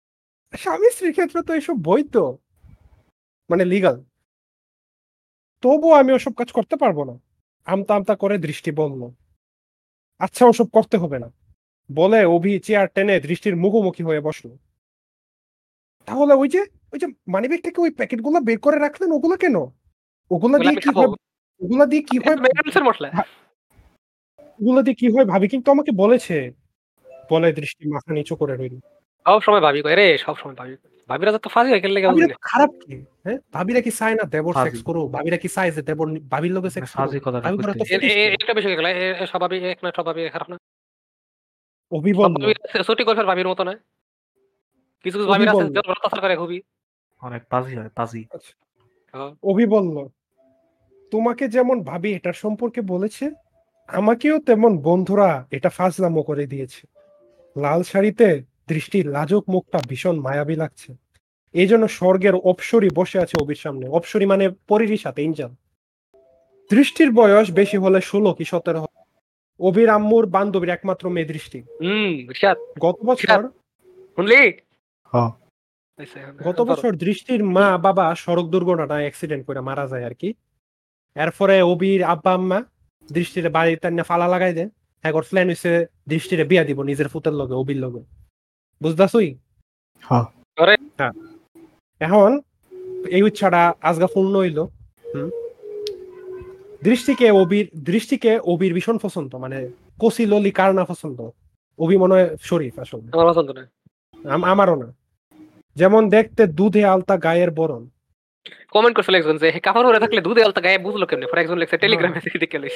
এসব বৈধ, মানে লিগাল। তবুও আমি ওসব কাজ করতে পারবো না। আমতা আমতা করে দৃষ্টি বলল, আচ্ছা ওসব করতে হবে না বলে অভি চেয়ার টেনে দৃষ্টির মুখোমুখি হয়ে বসলো। তাহলে ওই যে মানিব্যাগ থেকে ওই প্যাকেটগুলো বের করে রাখলেন, ওগুলো কেন? ওগুলা বলে দিয়ে আমি কি খাবো। হয়? ওগুলা দিয়ে কি হয়? ম্যাকডোনাল্ডসের মশলা। ওগুলা দিয়ে কি হয় ভাবি কিন্তু আমাকে বলেছে। বলে দৃষ্টি মাথা নিচু করে রইল। সব সময় ভাবি কয় রে, সব সময় ভাবি কয়। ভাবিরা তো ফাঁসি হয়ে গেলে ভাবিরা বুঝি না। তো খারাপ কি? হ্যাঁ, ভাবিরা কি চায় না দেবর সেক্স ফাজি করুক? ভাবিরা কি চায় যে দেবর ভাবির লোকে সেক্স করুক? ফাজি কথাটা ভাবি করা তো কইতেছি। ফেটিস্ট। একটা বিষয় হয়ে গেল স্বাভাবিক এক না স্বাভাবিক খারাপ না। অভি সব বলল, ভাবি সত্যি গল্পের ভাবির মতো না। কিছু কিছু অভি ভাবির আছে বলল, যত অত্যাচার করে খুবই। অনেক পাজি হয় পাজি। আচ্ছা, হ্যাঁ। অভি বলল, তোমাকে যেমন ভাবি এটার সম্পর্কে বলেছে, আমাকেও তেমন বন্ধুরা এটা ফাজলামো করে দিয়েছে। লাল শাড়িতে দৃষ্টির লাজুক মুখটা ভীষণ মায়াবী লাগছে। এই জন্য স্বর্গের অপ্সরী বসে আছে অভির সামনে। অপ্সরী মানে পরীরই সাথে এঞ্জেল। দৃষ্টির বয়স বেশি হলে 16 কি 17 হবে। অভির আম্মুর বান্ধবীর একমাত্র মেয়ে দৃষ্টি। রিশাদ গত বছর শুনলি? হ্যাঁ দৃষ্টির মা বাবা সড়ক দুর্ঘটনায় অ্যাক্সিডেন্ট করে মারা যায় আর কি। এরপরে অভির আব্বা আম্মা দৃষ্টির বাড়িতে ফালা লাগাই দেয়। এখন প্ল্যান হইছে দৃষ্টিরে বিয়া দিব নিজের ফুতের লগে, অভির লগে। বুঝতাছই? হ্যাঁ হ্যাঁ। এখন এই ইচ্ছাটা আজগা পূর্ণ হইল। দৃষ্টিকে অবির ভীষণ পছন্দ, মানে কসি ললি কার না পছন্দ? অভি মনে হয় শরীফ আসলে। আমার পছন্দ না। আমারও না। যেমন দেখতে দুধে আলতা গায়ের বরণ। কমেন্ট করছিল একজন যে কাপড় পরে থাকলে দুধে আলতা গায়ে বুঝলো কেমনে? পরে একজন লেখছে টেলিগ্রামে দেখে লইছে।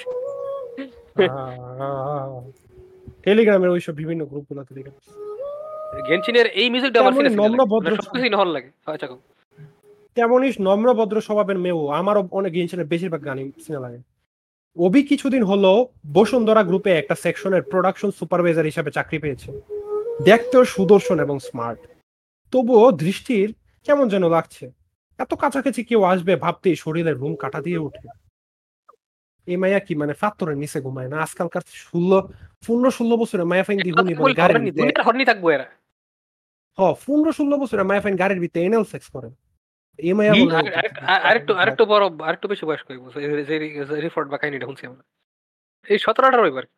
টেলিগ্রামের ওইসব বিভিন্ন গ্রুপগুলোতে দেখে। গেনচিনের এই মিউজিকটা আমার তেমনই সিরিয়াসলি নম্র লাগে। ভদ্র, সবকিছুই নহল লাগে। আচ্ছা কও। তেমনই নম্র ভদ্র স্বভাবের মেয়েও আমারও অনেক গিয়েছিলেন, বেশিরভাগ গানই সিনে লাগে। অভি কিছুদিন হলো বসুন্ধরা গ্রুপে একটা সেকশনের প্রোডাকশন সুপারভাইজার হিসেবে চাকরি পেয়েছে। দেখতেও সুদর্শন এবং স্মার্ট। তবুও দৃষ্টির কেমন যেন লাগছে। এত কাছাকাছি কেউ আসবে ভাবতেই শরীরের রুম কাটা দিয়ে ওঠে। এই মাইয়া কি মানে ফাত্তরের নিচে ঘুমায় না? আজকালকার 15-16 বছরের মায়া ফাইন দিহুনি বলে গাড়ির ভিতরে। দুনিয়ার হর্নি থাকবো এরা। 15-16 বছরের মায়া ফাইন গাড়ির ভিতরে এনাল সেক্স করে। এই মাইয়া বলে আরেকটু বড়, আরেকটু বেশি বয়স কই বলছে রিপোর্ট বা কাহিনীটা শুনছি আমরা। এই 17-18 এবার।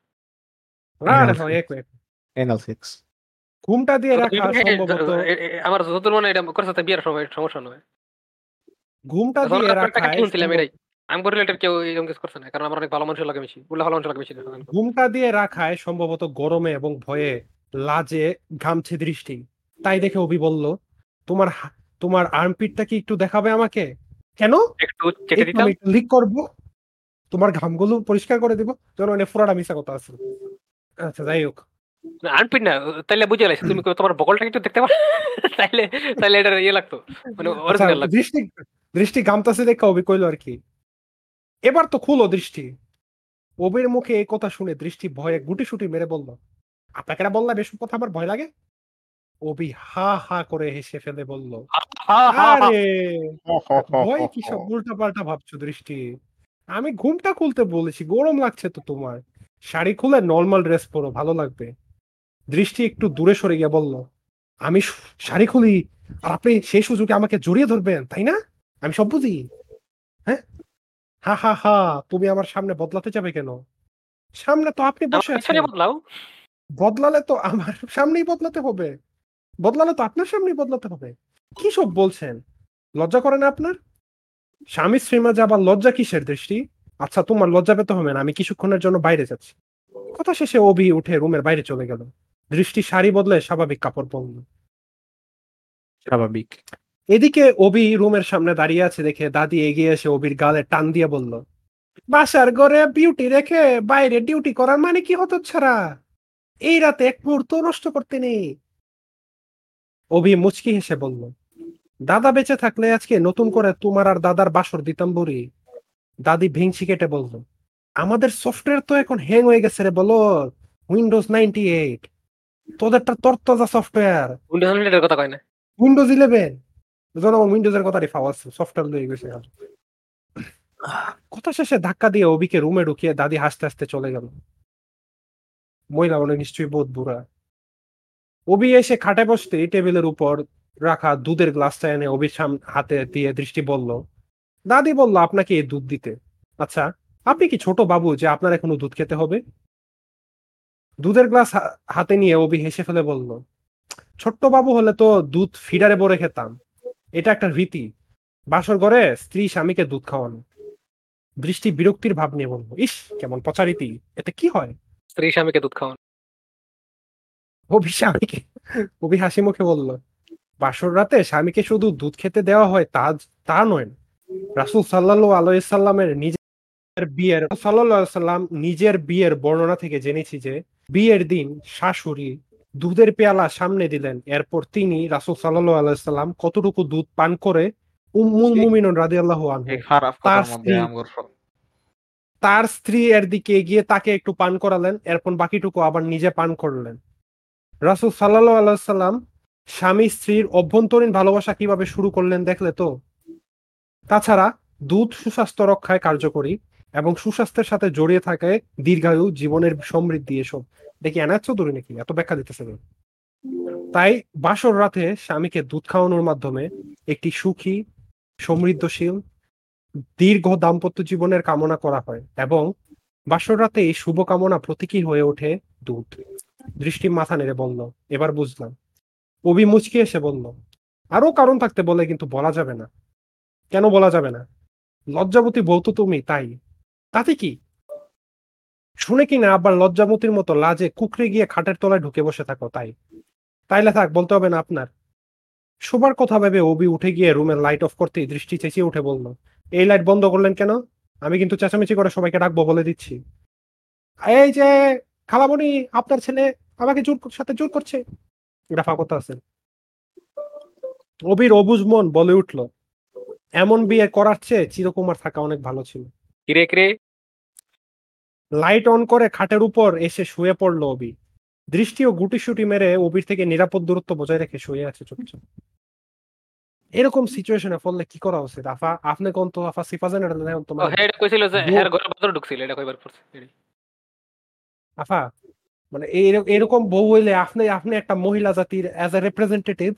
Anal sex. ঘুমটা দিয়ে রাখা সম্ভবত, আমার যতদূর মনে হয় এটা করে সাথে বিয়ের সময় সমস্যা নয়। ঘুমটা দিয়ে রাখায় শুনছিলাম এটাই। আমি রিলেটেড কেউ এরকম কিছু করছে না, কারণ আমার অনেক ভালো মানুষের লাগে বেশি, উল্লাহ ভালো মানুষের লাগে বেশি। ঘুমটা দিয়ে রাখায় সম্ভবত গরমে এবং ভয়ে লাজে ঘামছে দৃষ্টি। তাই দেখে অভি বলল, তোমার আর্মপিটটা কি একটু দেখাবে আমাকে? কেন? একটু চেটে দিতাম। আমি লিক করব, তোমার ঘামগুলো পরিষ্কার করে দিব, যেন মানে পুরাটা মিশা কথা আছে। আচ্ছা যাই হোক, আনপিট না, তাইলে বুঝে গেছি তুমি তোমার বকলটা একটু দেখতে পারো। তাইলে তাইলে এটা ইয়ে লাগতো, মানে আচ্ছা অরিজিনাল লাগতো। দৃষ্টি দৃষ্টি ঘামতাছে দেখা অবি কইলো আর কি, এবার তো খুলো দৃষ্টি। অবির মুখে এই কথা শুনে দৃষ্টি ভয়ে গুটি সুটি মেরে বলল, আপনাকে না বললাম এসব কথা আমার ভয় লাগে? অবি হা হা করে হেসে ফেলে বলল, আরে ভয় কি সব উল্টা পাল্টা ভাবছো দৃষ্টি, আমি ঘুমটা খুলতে বলেছি, গরম লাগছে তো তোমার, শাড়ি খুলে নর্মাল ড্রেস পরো, ভালো লাগবে। দৃষ্টি একটু দূরে সরে গিয়ে বলল, আমি শাড়ি খুলি আর আপনি সেই সুযোগে আমাকে জড়িয়ে ধরবেন, তাই না? আমি সব বুঝি। হ্যাঁ, হা হা হা, তুমি আমার সামনে বদলাতে যাবে কেন? সামনে তো আপনি আমার বসে পিছনে আছেন, বদলাও। বদলালে তো আমার সামনেই বদলাতে হবে, বদলালে তো আপনার সামনেই বদলাতে হবে। কি সব বলছেন? লজ্জা করে না আপনার? স্বামী স্ত্রীর মাঝে আবার লজ্জা কিসের দৃষ্টি? আচ্ছা তোমার লজ্জা পেতে হবে না, আমি কিছুক্ষণের জন্য বাইরে যাচ্ছি। কথা শেষে অভি উঠে রুমের বাইরে চলে গেল। দৃষ্টি শাড়ি বদলে স্বাভাবিক কাপড় পরল। স্বাভাবিক। এদিকে অভি রুমের সামনে দাঁড়িয়ে আছে দেখে দাদি এগিয়ে এসে অভির গালে টান দিয়ে বলল, বাসার ঘরে বিউটি রেখে বাইরে ডিউটি করার মানে কি হতো ছাড়া? এই রাতে এক মুহূর্ত নষ্ট করতে নেই। অভি মুচকি হেসে বলল, দাদা বেঁচে থাকলে আজকে নতুন করে তোমার আর দাদার বাসর দিতাম বুড়ি। দাদি ভেংচি কেটে বলল, আমাদের সফটওয়্যার তো এখন হ্যাং হয়ে গেছে রে, বলো উইন্ডোজ 98, তোদেরটা তরতাজা সফটওয়্যার উইন্ডোজ কথা কয় না। উইন্ডোজ 11। জনগণ উইন্ডোজের কথা রিফাও আছে, সফটওয়্যার লয়ে গেছে। কথা শেষে ধাক্কা দিয়ে অবিকে রুমে ঢুকিয়ে দাদি হাসতে হাসতে চলে গেল। মহিলা মনে নিশ্চয়ই বহুত বুড়া। অবি এসে খাটে বসতে টেবিলের উপর রাখা দুধের গ্লাসটা এনে অবির হাতে দিয়ে দৃষ্টি বলল, দাদি বলল আপনাকে এই দুধ দিতে। আচ্ছা, আপনি কি ছোট বাবু যে আপনার এখনো দুধ খেতে হবে? দুধের গ্লাস হাতে নিয়ে অবি হেসে ফেলে বলল, ছোট্ট বাবু হলে তো দুধ ফিডারে ভরে খেতাম, এটা একটা রীতি, বাসর ঘরে স্ত্রী স্বামীকে দুধ খাওয়ানো। দৃষ্টি বিরক্তির ভাব নিয়ে বলল, ইস কেমন পচা রীতি, এতে কি হয়? স্ত্রী স্বামীকে দুধ খাওয়ান। অভি স্বামীকে অভি হাসি মুখে বলল, বাসর রাতে স্বামীকে শুধু দুধ খেতে দেওয়া হয় তা নয়। রাসূল সাল্লাল্লাহু আলাইহি সাল্লামের নিজের বিয়ের বর্ণনা থেকে জেনেছি যে বিয়ের দিন শাশুড়ি দুধের পেয়ালা সামনে দিলেন, এরপর তিনি রাসূল সাল্লাল্লাহু আলাইহি সাল্লাম কতটুকু দুধ পান করে উম্মুল মুমিনুন রাদিয়াল্লাহু আনহা তার স্ত্রী এর দিকে এগিয়ে তাকে একটু পান করালেন, এরপর বাকিটুকু আবার নিজে পান করলেন। রাসূল সাল্লাল্লাহু আলাইহি সাল্লাম স্বামী স্ত্রীর অভ্যন্তরীণ ভালোবাসা কিভাবে শুরু করলেন দেখলে তো। তাছাড়া দুধ সুস্বাস্থ্য রক্ষায় কার্যকরী এবং সুস্বাস্থ্যের সাথে জড়িয়ে থাকে দীর্ঘায়ু, জীবনের সমৃদ্ধি, এসব দেখি এনাচ্ছ দূরে নাকি এত ব্যাখ্যা দিতেছে। তাই বাসর রাতে স্বামীকে দুধ খাওয়ানোর মাধ্যমে একটি সুখী, সমৃদ্ধশীল, দীর্ঘ দাম্পত্য জীবনের কামনা করা হয় এবং বাসর রাতে এই শুভকামনা প্রতীকী হয়ে ওঠে দুধ। দৃষ্টি মাথা নেড়ে বলল, এবার বুঝলাম। অভি মুচকি এসে বলল, আরো কারণ থাকতে বলে কিন্তু বলা যাবে না। কেন বলা যাবে না? লজ্জাবতী বউ তো তুমি, তাই। তাতে কি? শুনে কিনা আবার লজ্জাবতীর মতো লাজে কুকড়ে গিয়ে খাটের তলায় ঢুকে বসে থাকো, তাই। তাইলে থাক, বলতে হবে না আপনার। শোবার কথা ভেবে অবি উঠে গিয়ে রুমের লাইট অফ করতেই দৃষ্টি চেঁচিয়ে উঠে বলল, এই লাইট বন্ধ করলেন কেন? আমি কিন্তু চেঁচামেচি করে সবাইকে ডাকবো বলে দিচ্ছি। এই যে খালামণি, আপনার ছেলে আমাকে সাথে জোর করছে। রাফা কথা আছে। অবির অবুঝ মন বলে উঠল, এমন বিয়ে করার চেয়ে চিরকুমার থাকা অনেক ভালো ছিল। কিরে কিরে। লাইট অন করে খাটের উপর এসে শুয়ে পড়লো অবি। দৃষ্টি ও গুটিসুটি মেরে অবির থেকে নিরাপদ দূরত্ব বজায় রেখে শুয়ে আছে চুপচাপ। এরকম সিচুয়েশনে পড়লে কি করা উচিত আফা? আপনি কোন তো আফা সিফা জানেন না ও হ্যাঁ, এটা কইছিল যে হ্যাঁ ঘরের ভিতরে ঢুকছিল, এটা কইবার পড়ছে। আফা, মানে এরকম বউ হইলে আপনি আপনি একটা মহিলা জাতির অ্যাজ এ রিপ্রেজেন্টেটিভ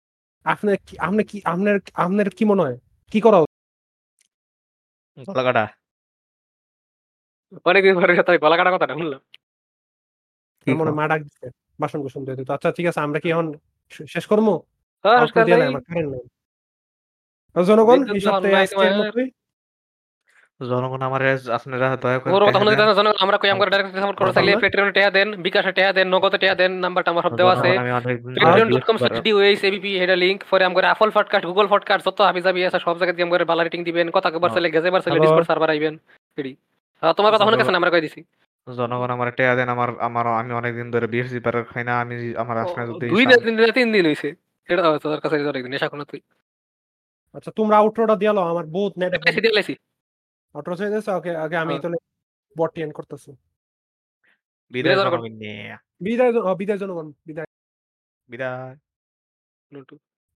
আপনার কি মনে হয় কি করা উচিত? গলা কাটা। অনেকদিন পরে সাথে গলা কাটা কথাটা শুনলাম। মনে মা ডাক দিচ্ছে, বাসন কুসন দিয়ে দিত। আচ্ছা ঠিক আছে, আমরা কি এখন শেষ করবো? নমস্কার আমার ভাই। কারেন্ট নেই। জনগণ এই বিদ্যুৎ যখন সপ্তাহে নাই আজকের তোমার। মতোই জনগণ আমারে আপনারা দয়া করে ওর কথা টাকা মনে দেন। জনগণ আমরা কই আমগো ডাইরেক্ট সাপোর্ট করতে চাইলে পেট্রিয়নে টাকা দেন, বিকাশে টাকা দেন, নগদে টাকা দেন, নাম্বারটা আমার সব দেওয়া আছে। জনগণ আমি অনেকদিন ধরে patreon.com/doasabp এটা লিংক পরে আমগো আপল পডকাস্ট, গুগল পডকাস্ট যত হাবিজাবি আছে সব জায়গায় দিয়ে আমগো বালা রেটিং দিবেন, কথা কবার চাইলে গেজে বার চাইলে ডিসকর্ড সার্ভার আইবেন এডি। তোমার কথা মনে কাছে আমরা কই দিছি। জনগণ আমার টাকা দেন। আমার আমি অনেকদিন ধরে বিএফসি পার খাই না। আমি আমার আসলে যদি 2 না 3 দিন হইছে। এটা তোর কাছে অনেকদিন নেশা কোন তুই। আচ্ছা তোমরা আউটরোটা দিয়ালো আমার বহুত নেট দিলাইছি। আউটরো চাই দিছো ওকে আগে আমি তাহলে বট এন্ড করতেছি। বিদায় জনগণ। বিদায় বিদায় জনগণ বিদায় বিদায়। নুটু